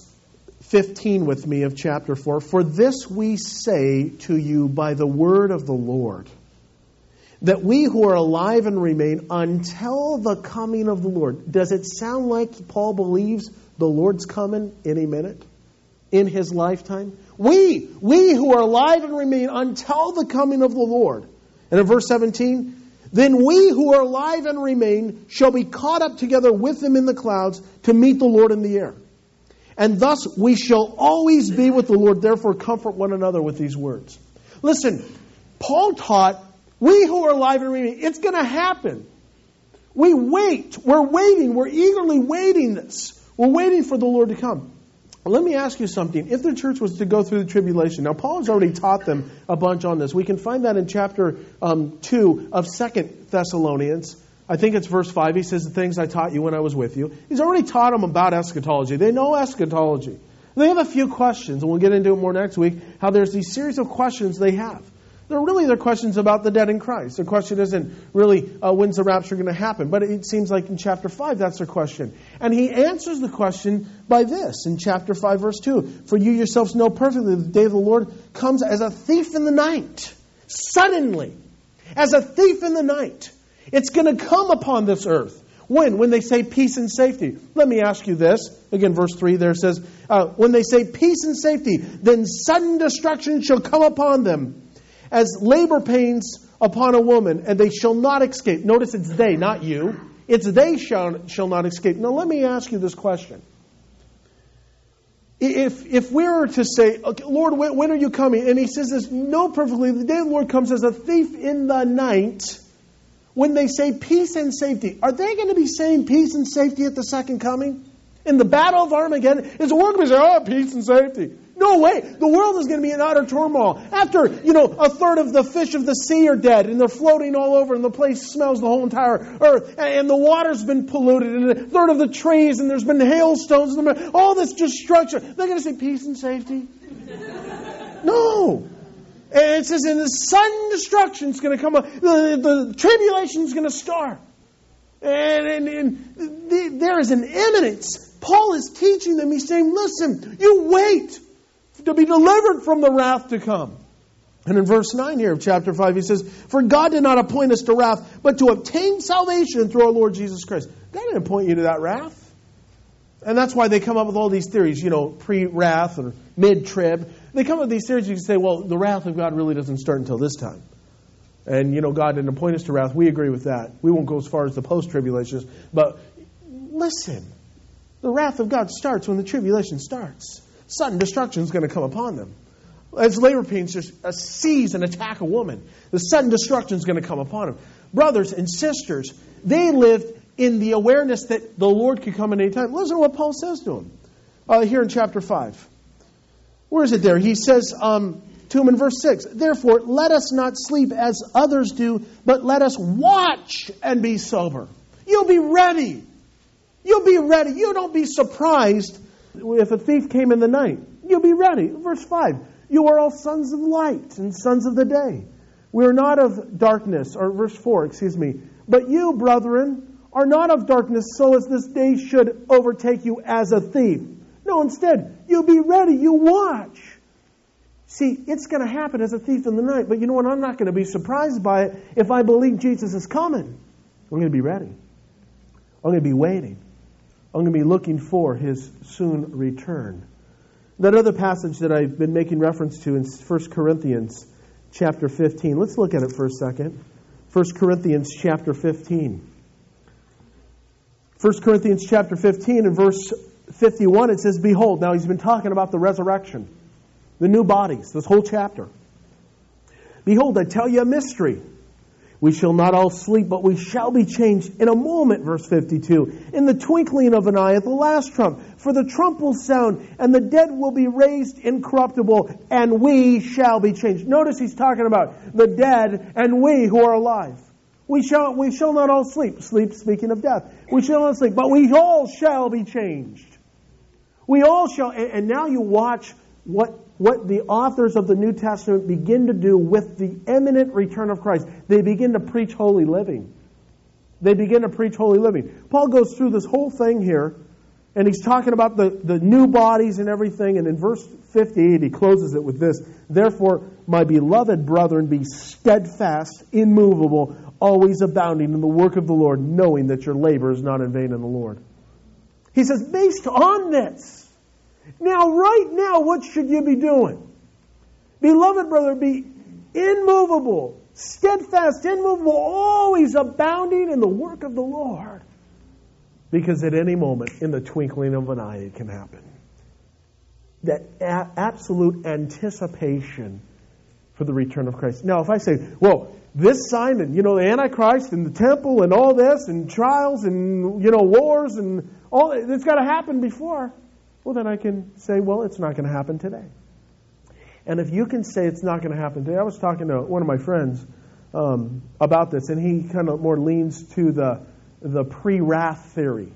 15 with me of chapter 4. For this we say to you by the word of the Lord, that we who are alive and remain until the coming of the Lord. Does it sound like Paul believes the Lord's coming any minute in his lifetime? We who are alive and remain until the coming of the Lord. And in verse 17, then we who are alive and remain shall be caught up together with them in the clouds to meet the Lord in the air. And thus we shall always be with the Lord. Therefore comfort one another with these words. Listen, Paul taught, we who are alive and remain, it's going to happen. We wait. We're waiting. We're eagerly waiting this. We're waiting for the Lord to come. Let me ask you something. If the church was to go through the tribulation, now Paul has already taught them a bunch on this. We can find that in chapter 2 of 2 Thessalonians. I think it's verse 5. He says, the things I taught you when I was with you. He's already taught them about eschatology. They know eschatology. They have a few questions, and we'll get into it more next week, how there's these series of questions they have. They're questions about the dead in Christ. The question isn't really when's the rapture going to happen, but it seems like in chapter 5 that's their question. And he answers the question by this in chapter 5 verse 2. For you yourselves know perfectly the day of the Lord comes as a thief in the night. Suddenly. As a thief in the night. It's going to come upon this earth. When? When they say peace and safety. Let me ask you this. Again, verse 3 there says, when they say peace and safety, then sudden destruction shall come upon them, as labor pains upon a woman, and they shall not escape. Notice it's they, not you. It's they shall not escape. Now let me ask you this question. If we were to say, okay, Lord, when are you coming? And he says this, know perfectly, the day of the Lord comes as a thief in the night. When they say peace and safety, are they going to be saying peace and safety at the second coming? In the battle of Armageddon, is the world going to say, peace and safety? No way. The world is going to be in utter turmoil. After, a third of the fish of the sea are dead and they're floating all over and the place smells the whole entire earth and the water's been polluted and a third of the trees and there's been hailstones and all this destruction. They're going to say peace and safety? No. And it says, and the sudden destruction is going to come up. The tribulation is going to start. And there is an imminence. Paul is teaching them. He's saying, listen, you wait to be delivered from the wrath to come. And in verse 9 here of chapter 5, he says, for God did not appoint us to wrath, but to obtain salvation through our Lord Jesus Christ. God didn't appoint you to that wrath. And that's why they come up with all these theories, pre-wrath or mid-trib. They come up with these theories, you can say, well, the wrath of God really doesn't start until this time. And, God didn't appoint us to wrath. We agree with that. We won't go as far as the post-tribulationists. But listen, the wrath of God starts when the tribulation starts. Sudden destruction is going to come upon them. As labor pains just seize and attack a woman, the sudden destruction is going to come upon them. Brothers and sisters, they lived in the awareness that the Lord could come at any time. Listen to what Paul says to them here in chapter 5. Where is it there? He says, to to him in verse 6. Therefore, let us not sleep as others do, but let us watch and be sober. You'll be ready. You'll be ready. You don't be surprised if a thief came in the night. You'll be ready. Verse 5. You are all sons of light and sons of the day. We are not of darkness, or verse 4, But you, brethren, are not of darkness, so as this day should overtake you as a thief. No, instead, you be ready. You watch. See, it's going to happen as a thief in the night. But you know what? I'm not going to be surprised by it if I believe Jesus is coming. I'm going to be ready. I'm going to be waiting. I'm going to be looking for His soon return. That other passage that I've been making reference to in 1 Corinthians chapter 15. Let's look at it for a second. 1 Corinthians chapter 15. 1 Corinthians chapter 15 and verse 51, it says, Behold, now he's been talking about the resurrection, the new bodies, this whole chapter. Behold, I tell you a mystery. We shall not all sleep, but we shall be changed in a moment, verse 52, in the twinkling of an eye at the last trump. For the trump will sound, and the dead will be raised incorruptible, and we shall be changed. Notice he's talking about the dead and we who are alive. We shall not all sleep. Sleep, speaking of death. We shall not sleep, but we all shall be changed. We all shall, and now you watch what the authors of the New Testament begin to do with the imminent return of Christ. They begin to preach holy living. They begin to preach holy living. Paul goes through this whole thing here, and he's talking about the new bodies and everything, and in verse 58 he closes it with this. Therefore, my beloved brethren, be steadfast, immovable, always abounding in the work of the Lord, knowing that your labor is not in vain in the Lord. He says, based on this, now, right now, what should you be doing? Beloved brother, be immovable, steadfast, immovable, always abounding in the work of the Lord. Because at any moment, in the twinkling of an eye, it can happen. That absolute anticipation for the return of Christ. Now, if I say, well, this sign and, the Antichrist and the temple and all this and trials and, wars and all, it's got to happen before. Well, then I can say, well, it's not going to happen today. And if you can say it's not going to happen today, I was talking to one of my friends about this, and he kind of more leans to the pre-wrath theory.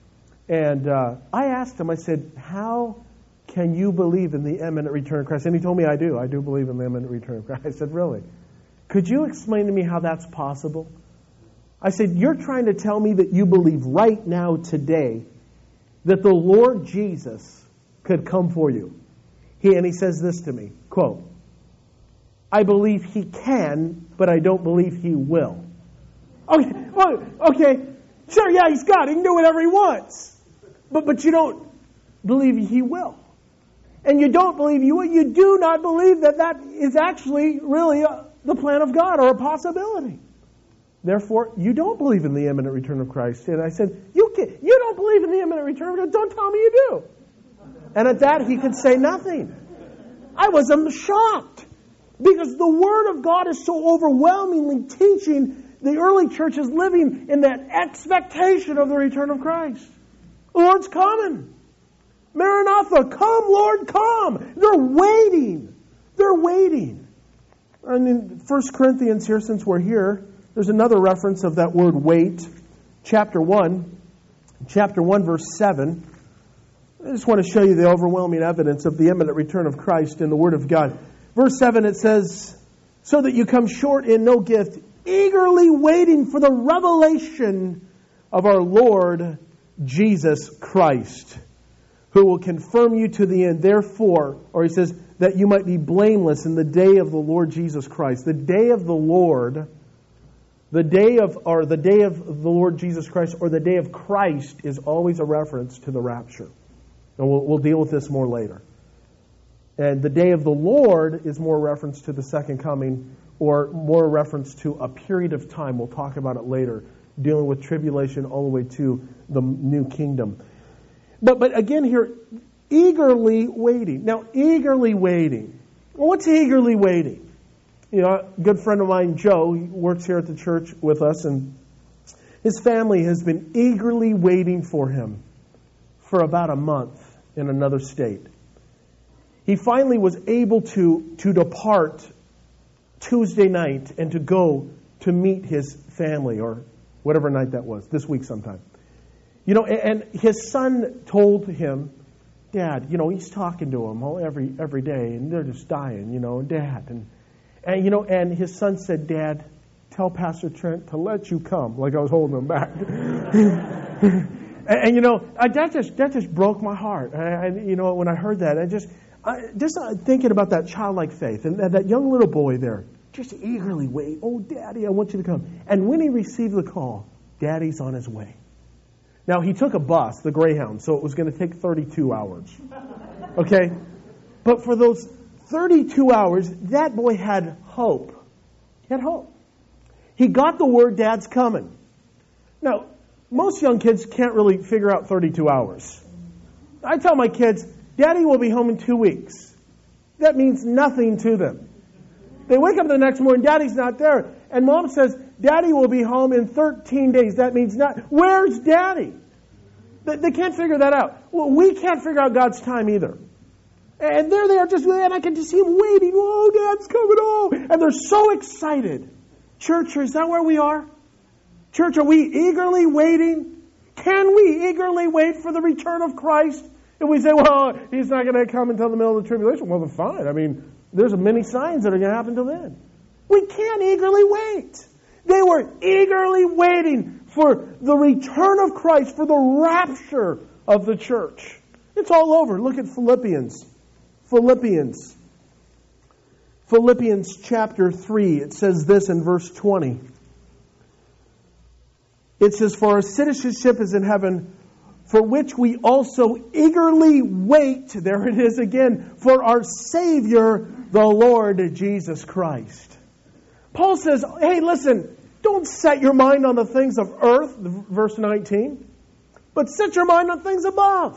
And I asked him, I said, how can you believe in the imminent return of Christ? And he told me, I do believe in the imminent return of Christ. I said, really? Could you explain to me how that's possible? I said, you're trying to tell me that you believe right now, today, that the Lord Jesus could come for you. And he says this to me, quote, I believe He can, but I don't believe He will. Okay. Sure, yeah, He's God. He can do whatever He wants. But you don't believe He will. And you don't believe He will. You do not believe that is actually really the plan of God or a possibility. Therefore, you don't believe in the imminent return of Christ. And I said, you don't believe in the imminent return of Christ. Don't tell me you do. And at that, he could say nothing. I was shocked. Because the Word of God is so overwhelmingly teaching the early churches living in that expectation of the return of Christ. The Lord's coming. Maranatha, come, Lord, come. They're waiting. They're waiting. And in 1 Corinthians here, since we're here, there's another reference of that word wait. Chapter 1, verse 7. I just want to show you the overwhelming evidence of the imminent return of Christ in the Word of God. Verse 7, it says, so that you come short in no gift, eagerly waiting for the revelation of our Lord Jesus Christ, who will confirm you to the end. Therefore, or he says, that you might be blameless in the day of the Lord Jesus Christ. The day of the Lord, the day of the Lord Jesus Christ, or the day of Christ, is always a reference to the rapture. And we'll deal with this more later. And the day of the Lord is more reference to the second coming, or more reference to a period of time. We'll talk about it later, dealing with tribulation all the way to the new kingdom. But again here, eagerly waiting. Now, eagerly waiting. Well, what's eagerly waiting? A good friend of mine, Joe, he works here at the church with us, and his family has been eagerly waiting for him for about a month in another state. he finally was able to depart Tuesday night and to go to meet his family, or whatever night that was, this week sometime. And his son told him, Dad, he's talking to him every day, and they're just dying, Dad. And his son said, Dad, tell Pastor Trent to let you come, like I was holding him back. That just broke my heart. When I heard that, just thinking about that childlike faith, and that young little boy there, just eagerly wait. Oh, Daddy, I want you to come. And when he received the call, Daddy's on his way. Now, he took a bus, the Greyhound, so it was going to take 32 hours. Okay? But for those 32 hours, that boy had hope. He had hope. He got the word, Dad's coming. Now, most young kids can't really figure out 32 hours. I tell my kids, Daddy will be home in 2 weeks. That means nothing to them. They wake up the next morning, Daddy's not there. And Mom says, Daddy will be home in 13 days. That means not. Where's Daddy? They can't figure that out. Well, we can't figure out God's time either. And there they are, and I can just see them waiting. Oh, Dad's coming home. And they're so excited. Church, is that where we are? Church, are we eagerly waiting? Can we eagerly wait for the return of Christ? And we say, well, He's not going to come until the middle of the tribulation. Well, then fine. There's many signs that are going to happen till then. We can't eagerly wait. They were eagerly waiting for the return of Christ, for the rapture of the church. It's all over. Look at Philippians. Philippians chapter 3. It says this in verse 20. It says, for our citizenship is in heaven, for which we also eagerly wait, there it is again, for our Savior, the Lord Jesus Christ. Paul says, hey, listen, don't set your mind on the things of earth, verse 19, but set your mind on things above.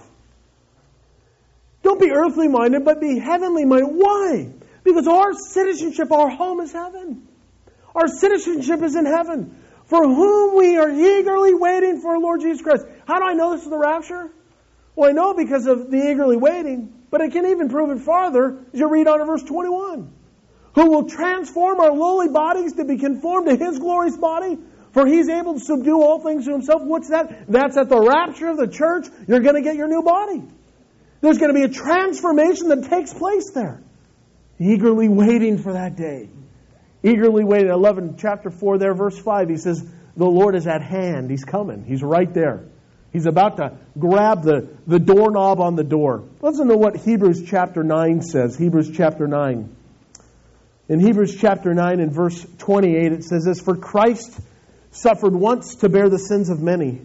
Don't be earthly minded, but be heavenly minded. Why? Because our citizenship, our home is heaven. Our citizenship is in heaven, for whom we are eagerly waiting for our Lord Jesus Christ. How do I know this is the rapture? Well, I know because of the eagerly waiting, but I can even prove it farther as you read on in verse 21. Who will transform our lowly bodies to be conformed to His glorious body, for He's able to subdue all things to Himself. What's that? That's at the rapture of the church. You're going to get your new body. There's going to be a transformation that takes place there. Eagerly waiting for that day. Eagerly waiting. 11, chapter 4 there, verse 5, he says, the Lord is at hand. He's coming. He's right there. He's about to grab the doorknob on the door. Listen to what Hebrews chapter 9 says. Hebrews chapter 9. In Hebrews chapter 9 and verse 28, it says this, for Christ suffered once to bear the sins of many.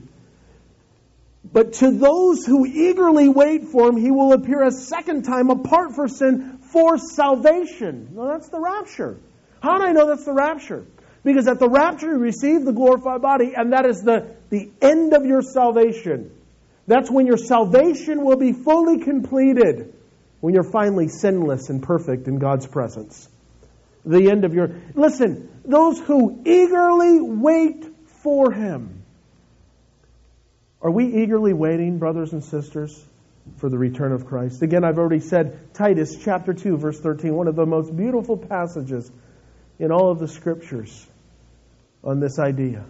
But to those who eagerly wait for Him, He will appear a second time apart from sin for salvation. Well, that's the rapture. How do I know that's the rapture? Because at the rapture you receive the glorified body, and that is the end of your salvation. That's when your salvation will be fully completed, when you're finally sinless and perfect in God's presence. The end of your... Listen, those who eagerly wait for Him. Are we eagerly waiting, brothers and sisters, for the return of Christ? Again, I've already said Titus chapter 2, verse 13, one of the most beautiful passages in all of the Scriptures on this idea.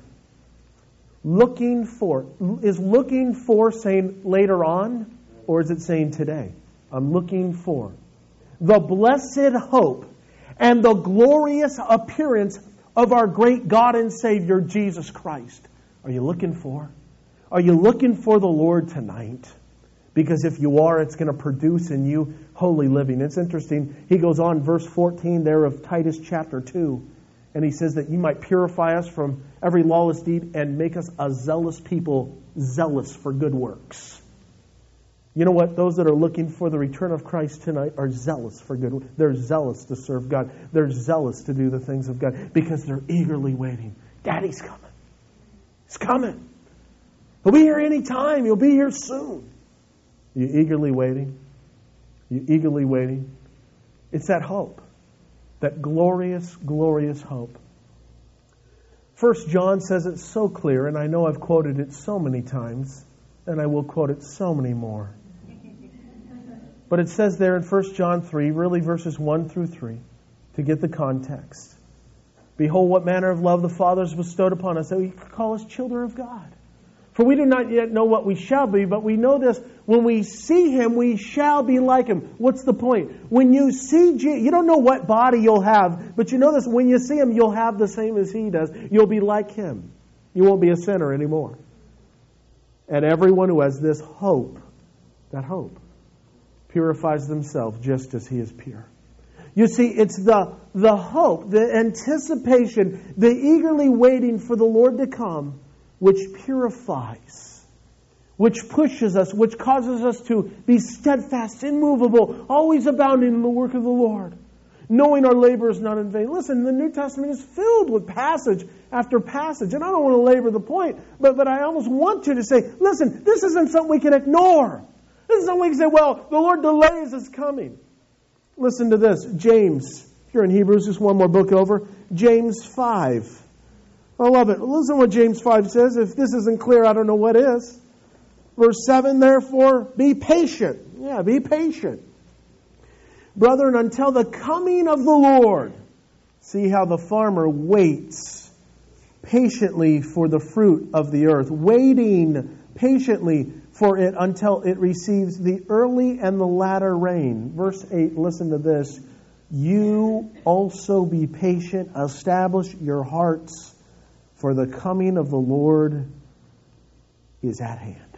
Looking for. Is looking for saying later on, or is it saying today? I'm looking for the blessed hope and the glorious appearance of our great God and Savior, Jesus Christ. Are you looking for? Are you looking for the Lord tonight? Because if you are, it's going to produce in you holy living. It's interesting. He goes on, verse 14 there of Titus chapter 2. And he says that you might purify us from every lawless deed and make us a zealous people, zealous for good works. You know what? Those that are looking for the return of Christ tonight are zealous for good works. They're zealous to serve God. They're zealous to do the things of God because they're eagerly waiting. Daddy's coming. He's coming. He'll be here any time. He'll be here soon. You eagerly waiting? You eagerly waiting? It's that hope. That glorious, glorious hope. 1 John says it so clear, and I know I've quoted it so many times, and I will quote it so many more. But it says there in 1 John 3, really verses 1 through 3, to get the context. Behold, what manner of love the Father has bestowed upon us, that we call us children of God. For we do not yet know what we shall be, but we know this, when we see Him, we shall be like Him. What's the point? When you see Jesus, you don't know what body you'll have, but you know this, when you see Him, you'll have the same as He does. You'll be like Him. You won't be a sinner anymore. And everyone who has this hope, that hope, purifies themselves just as He is pure. You see, it's the hope, the anticipation, the eagerly waiting for the Lord to come, which purifies, which pushes us, which causes us to be steadfast, immovable, always abounding in the work of the Lord, knowing our labor is not in vain. Listen, the New Testament is filled with passage after passage, and I don't want to labor the point, but I almost want to say, listen, this isn't something we can ignore. This is something we can say, well, the Lord delays His coming. Listen to this, James, here in Hebrews, just one more book over, James 5. I love it. Listen to what James 5 says. If this isn't clear, I don't know what is. Verse 7, therefore, be patient. Yeah, be patient. Brethren, until the coming of the Lord. See how the farmer waits patiently for the fruit of the earth, waiting patiently for it until it receives the early and the latter rain. Verse 8, listen to this. You also be patient, establish your hearts, for the coming of the Lord is at hand.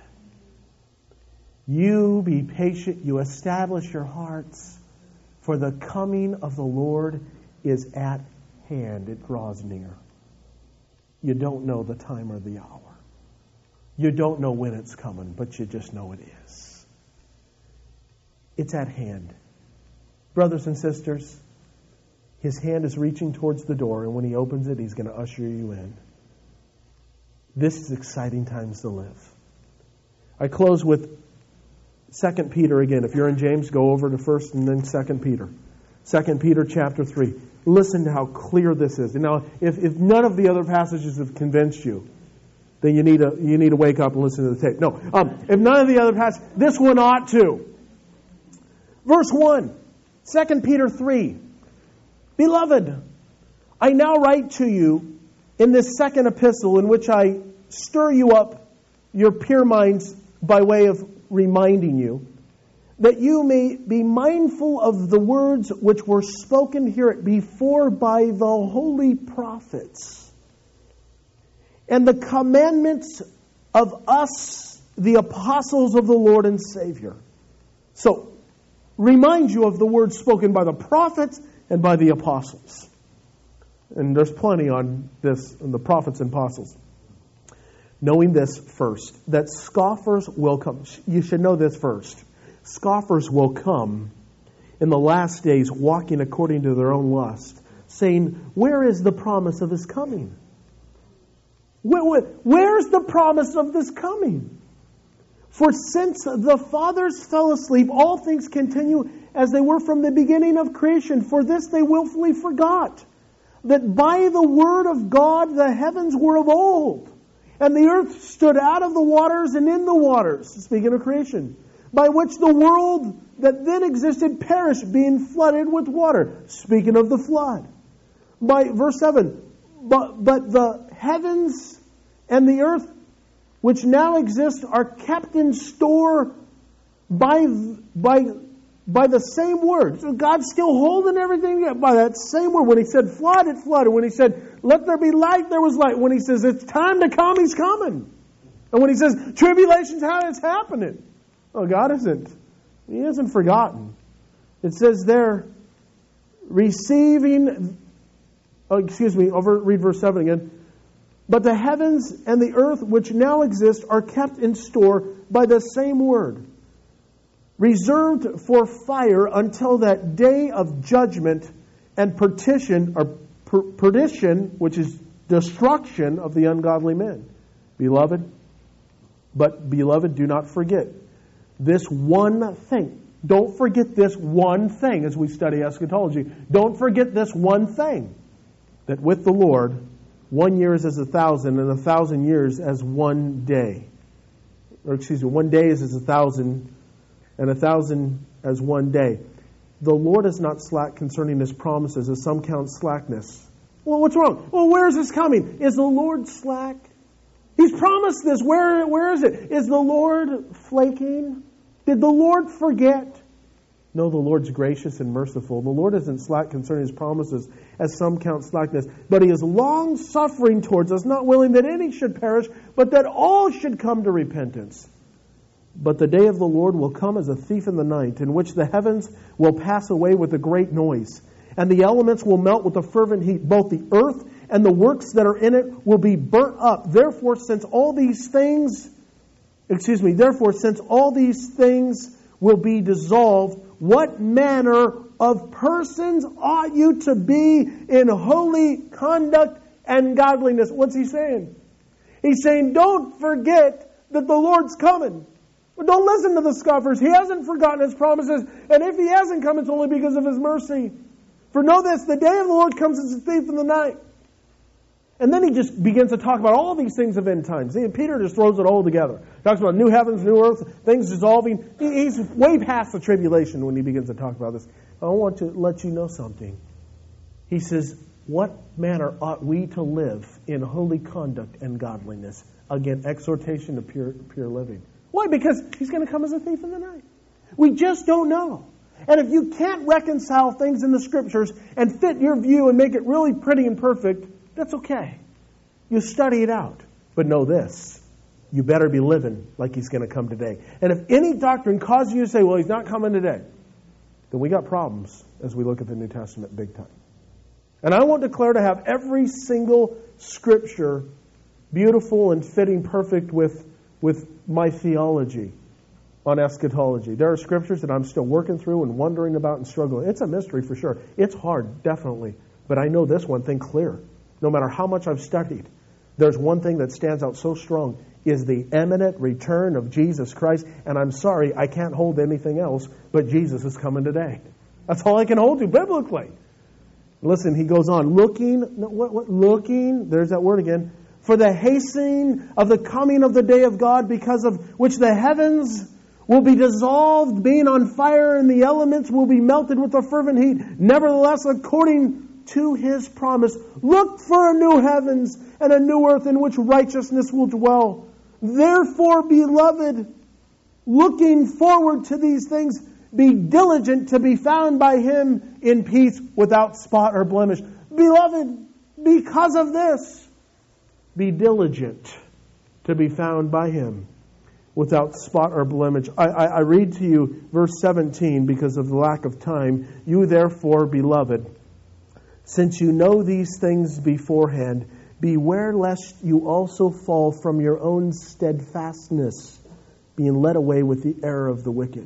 You be patient, you establish your hearts, for the coming of the Lord is at hand. It draws near. You don't know the time or the hour. You don't know when it's coming, but you just know it is. It's at hand. Brothers and sisters, His hand is reaching towards the door, and when He opens it, He's going to usher you in. This is exciting times to live. I close with 2 Peter again. If you're in James, go over to 1st and then 2 Peter. 2 Peter chapter 3. Listen to how clear this is. Now, if none of the other passages have convinced you, then you need to wake up and listen to the tape. No, if none of the other passages, this one ought to. Verse 1, 2 Peter 3. Beloved, I now write to you in this second epistle, in which I stir you up your pure minds by way of reminding you, that you may be mindful of the words which were spoken here before by the holy prophets, and the commandments of us, the apostles of the Lord and Savior. So, remind you of the words spoken by the prophets and by the apostles. And there's plenty on this, on the prophets and apostles. Knowing this first, that scoffers will come. You should know this first. Scoffers will come in the last days, walking according to their own lust, saying, where is the promise of His coming? Where's the promise of this coming? For since the fathers fell asleep, all things continue as they were from the beginning of creation. For this they willfully forgot, that by the word of God the heavens were of old, and the earth stood out of the waters and in the waters, speaking of creation, by which the world that then existed perished, being flooded with water, speaking of the flood. By verse 7, but the heavens and the earth which now exist are kept in store by the same word. So God's still holding everything together by that same word. When He said flood, it flooded. When He said let there be light, there was light. When He says it's time to come, He's coming. And when He says tribulation's how it's happening. Oh, God isn't. He isn't forgotten. It says there, receiving, read verse 7 again. But the heavens and the earth which now exist are kept in store by the same word, reserved for fire until that day of judgment and perdition, which is destruction of the ungodly men. Beloved, do not forget this one thing. Don't forget this one thing as we study eschatology. Don't forget this one thing, that with the Lord, 1 year is as 1,000, and 1,000 years as 1 day. Or 1 day is as 1,000 and 1,000 as one day. The Lord is not slack concerning His promises, as some count slackness. Well, what's wrong? Well, where is this coming? Is the Lord slack? He's promised this. Where is it? Is the Lord flaking? Did the Lord forget? No, the Lord's gracious and merciful. The Lord isn't slack concerning His promises, as some count slackness, but He is long-suffering towards us, not willing that any should perish, but that all should come to repentance. But the day of the Lord will come as a thief in the night, in which the heavens will pass away with a great noise, and the elements will melt with a fervent heat. Both the earth and the works that are in it will be burnt up. Therefore, since all these things will be dissolved, what manner of persons ought you to be in holy conduct and godliness? What's he saying? He's saying, don't forget that the Lord's coming. But don't listen to the scoffers. He hasn't forgotten His promises. And if He hasn't come, it's only because of His mercy. For know this, the day of the Lord comes as a thief in the night. And then he just begins to talk about all these things of end times. See, Peter just throws it all together. Talks about new heavens, new earth, things dissolving. He's way past the tribulation when he begins to talk about this. I want to let you know something. He says, what manner ought we to live in holy conduct and godliness? Again, exhortation to pure living. Why? Because He's going to come as a thief in the night. We just don't know. And if you can't reconcile things in the Scriptures and fit your view and make it really pretty and perfect, that's okay. You study it out. But know this. You better be living like He's going to come today. And if any doctrine causes you to say, well, He's not coming today, then we got problems as we look at the New Testament big time. And I won't declare to have every single Scripture beautiful and fitting perfect with my theology on eschatology. There are Scriptures that I'm still working through and wondering about and struggling. It's a mystery for sure. It's hard, definitely. But I know this one thing clear. No matter how much I've studied, there's one thing that stands out so strong, is the imminent return of Jesus Christ. And I'm sorry, I can't hold anything else, but Jesus is coming today. That's all I can hold to biblically. Listen, he goes on, looking, there's that word again, for the hastening of the coming of the day of God, because of which the heavens will be dissolved, being on fire, and the elements will be melted with a fervent heat. Nevertheless, according to His promise, look for a new heavens and a new earth in which righteousness will dwell. Therefore, beloved, looking forward to these things, be diligent to be found by Him in peace, without spot or blemish. Beloved, because of this, be diligent to be found by Him without spot or blemish. I read to you verse 17 because of the lack of time. You therefore, beloved, since you know these things beforehand, beware lest you also fall from your own steadfastness, being led away with the error of the wicked.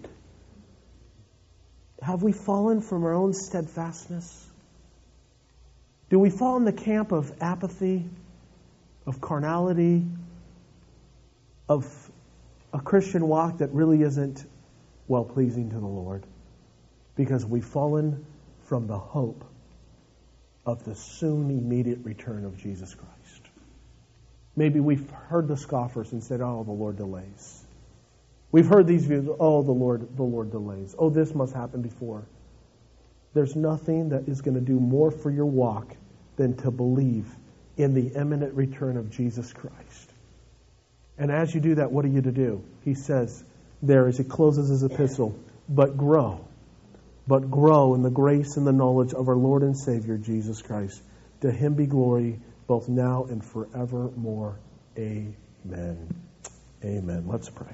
Have we fallen from our own steadfastness? Do we fall in the camp of apathy, of carnality, of a Christian walk that really isn't well-pleasing to the Lord? Because we've fallen from the hope of the soon immediate return of Jesus Christ. Maybe we've heard the scoffers and said, oh, the Lord delays. We've heard these views, oh, the Lord delays. Oh, this must happen before. There's nothing that is going to do more for your walk than to believe in the imminent return of Jesus Christ. And as you do that, what are you to do? He says there as he closes his epistle, but grow in the grace and the knowledge of our Lord and Savior, Jesus Christ. To Him be glory both now and forevermore. Amen. Amen. Let's pray.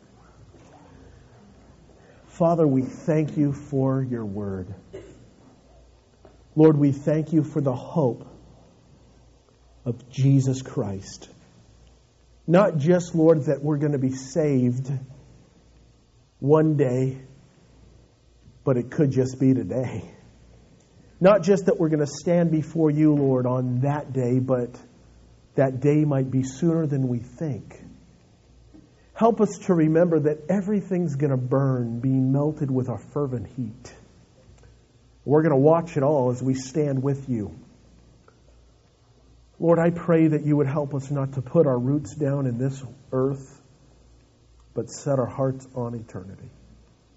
Father, we thank You for Your word. Lord, we thank You for the hope of Jesus Christ. Not just, Lord, that we're going to be saved one day, but it could just be today. Not just that we're going to stand before You, Lord, on that day, but that day might be sooner than we think. Help us to remember that everything's going to burn, being melted with a fervent heat. We're going to watch it all as we stand with You. Lord, I pray that You would help us not to put our roots down in this earth, but set our hearts on eternity.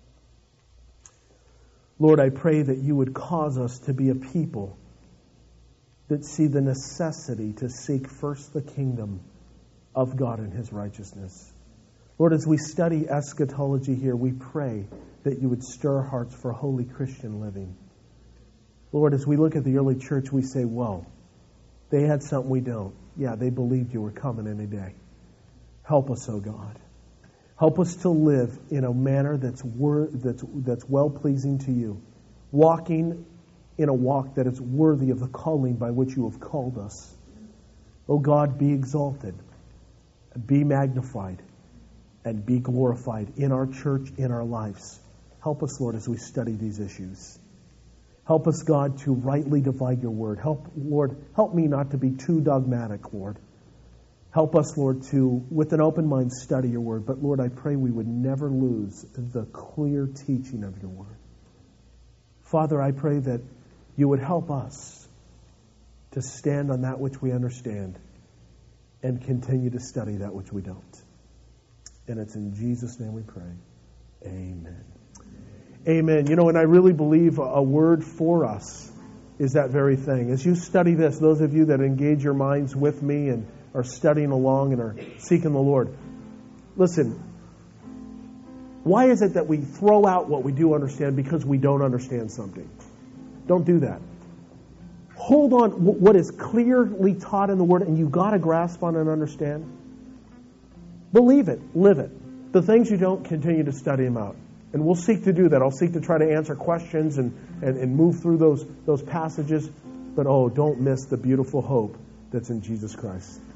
Lord, I pray that you would cause us to be a people that see the necessity to seek first the kingdom of God and his righteousness. Lord, as we study eschatology here, we pray that you would stir our hearts for holy Christian living. Lord, as we look at the early church, we say, whoa, they had something we don't. Yeah, they believed you were coming any day. Help us, oh God. Help us to live in a manner that's well-pleasing to you, walking in a walk that is worthy of the calling by which you have called us. Oh God, be exalted, be magnified, and be glorified in our church, in our lives. Help us, Lord, as we study these issues. Help us, God, to rightly divide your word. Lord, help me not to be too dogmatic, Lord. Help us, Lord, to, with an open mind, study your word. But, Lord, I pray we would never lose the clear teaching of your word. Father, I pray that you would help us to stand on that which we understand and continue to study that which we don't. And it's in Jesus' name we pray. Amen. Amen. You know, and I really believe a word for us is that very thing. As you study this, those of you that engage your minds with me and are studying along and are seeking the Lord, listen, why is it that we throw out what we do understand because we don't understand something? Don't do that. Hold on what is clearly taught in the Word and you've got to grasp on and understand. Believe it. Live it. The things you don't, continue to study them out. And we'll seek to do that. I'll seek to try to answer questions and move through those passages. But don't miss the beautiful hope that's in Jesus Christ.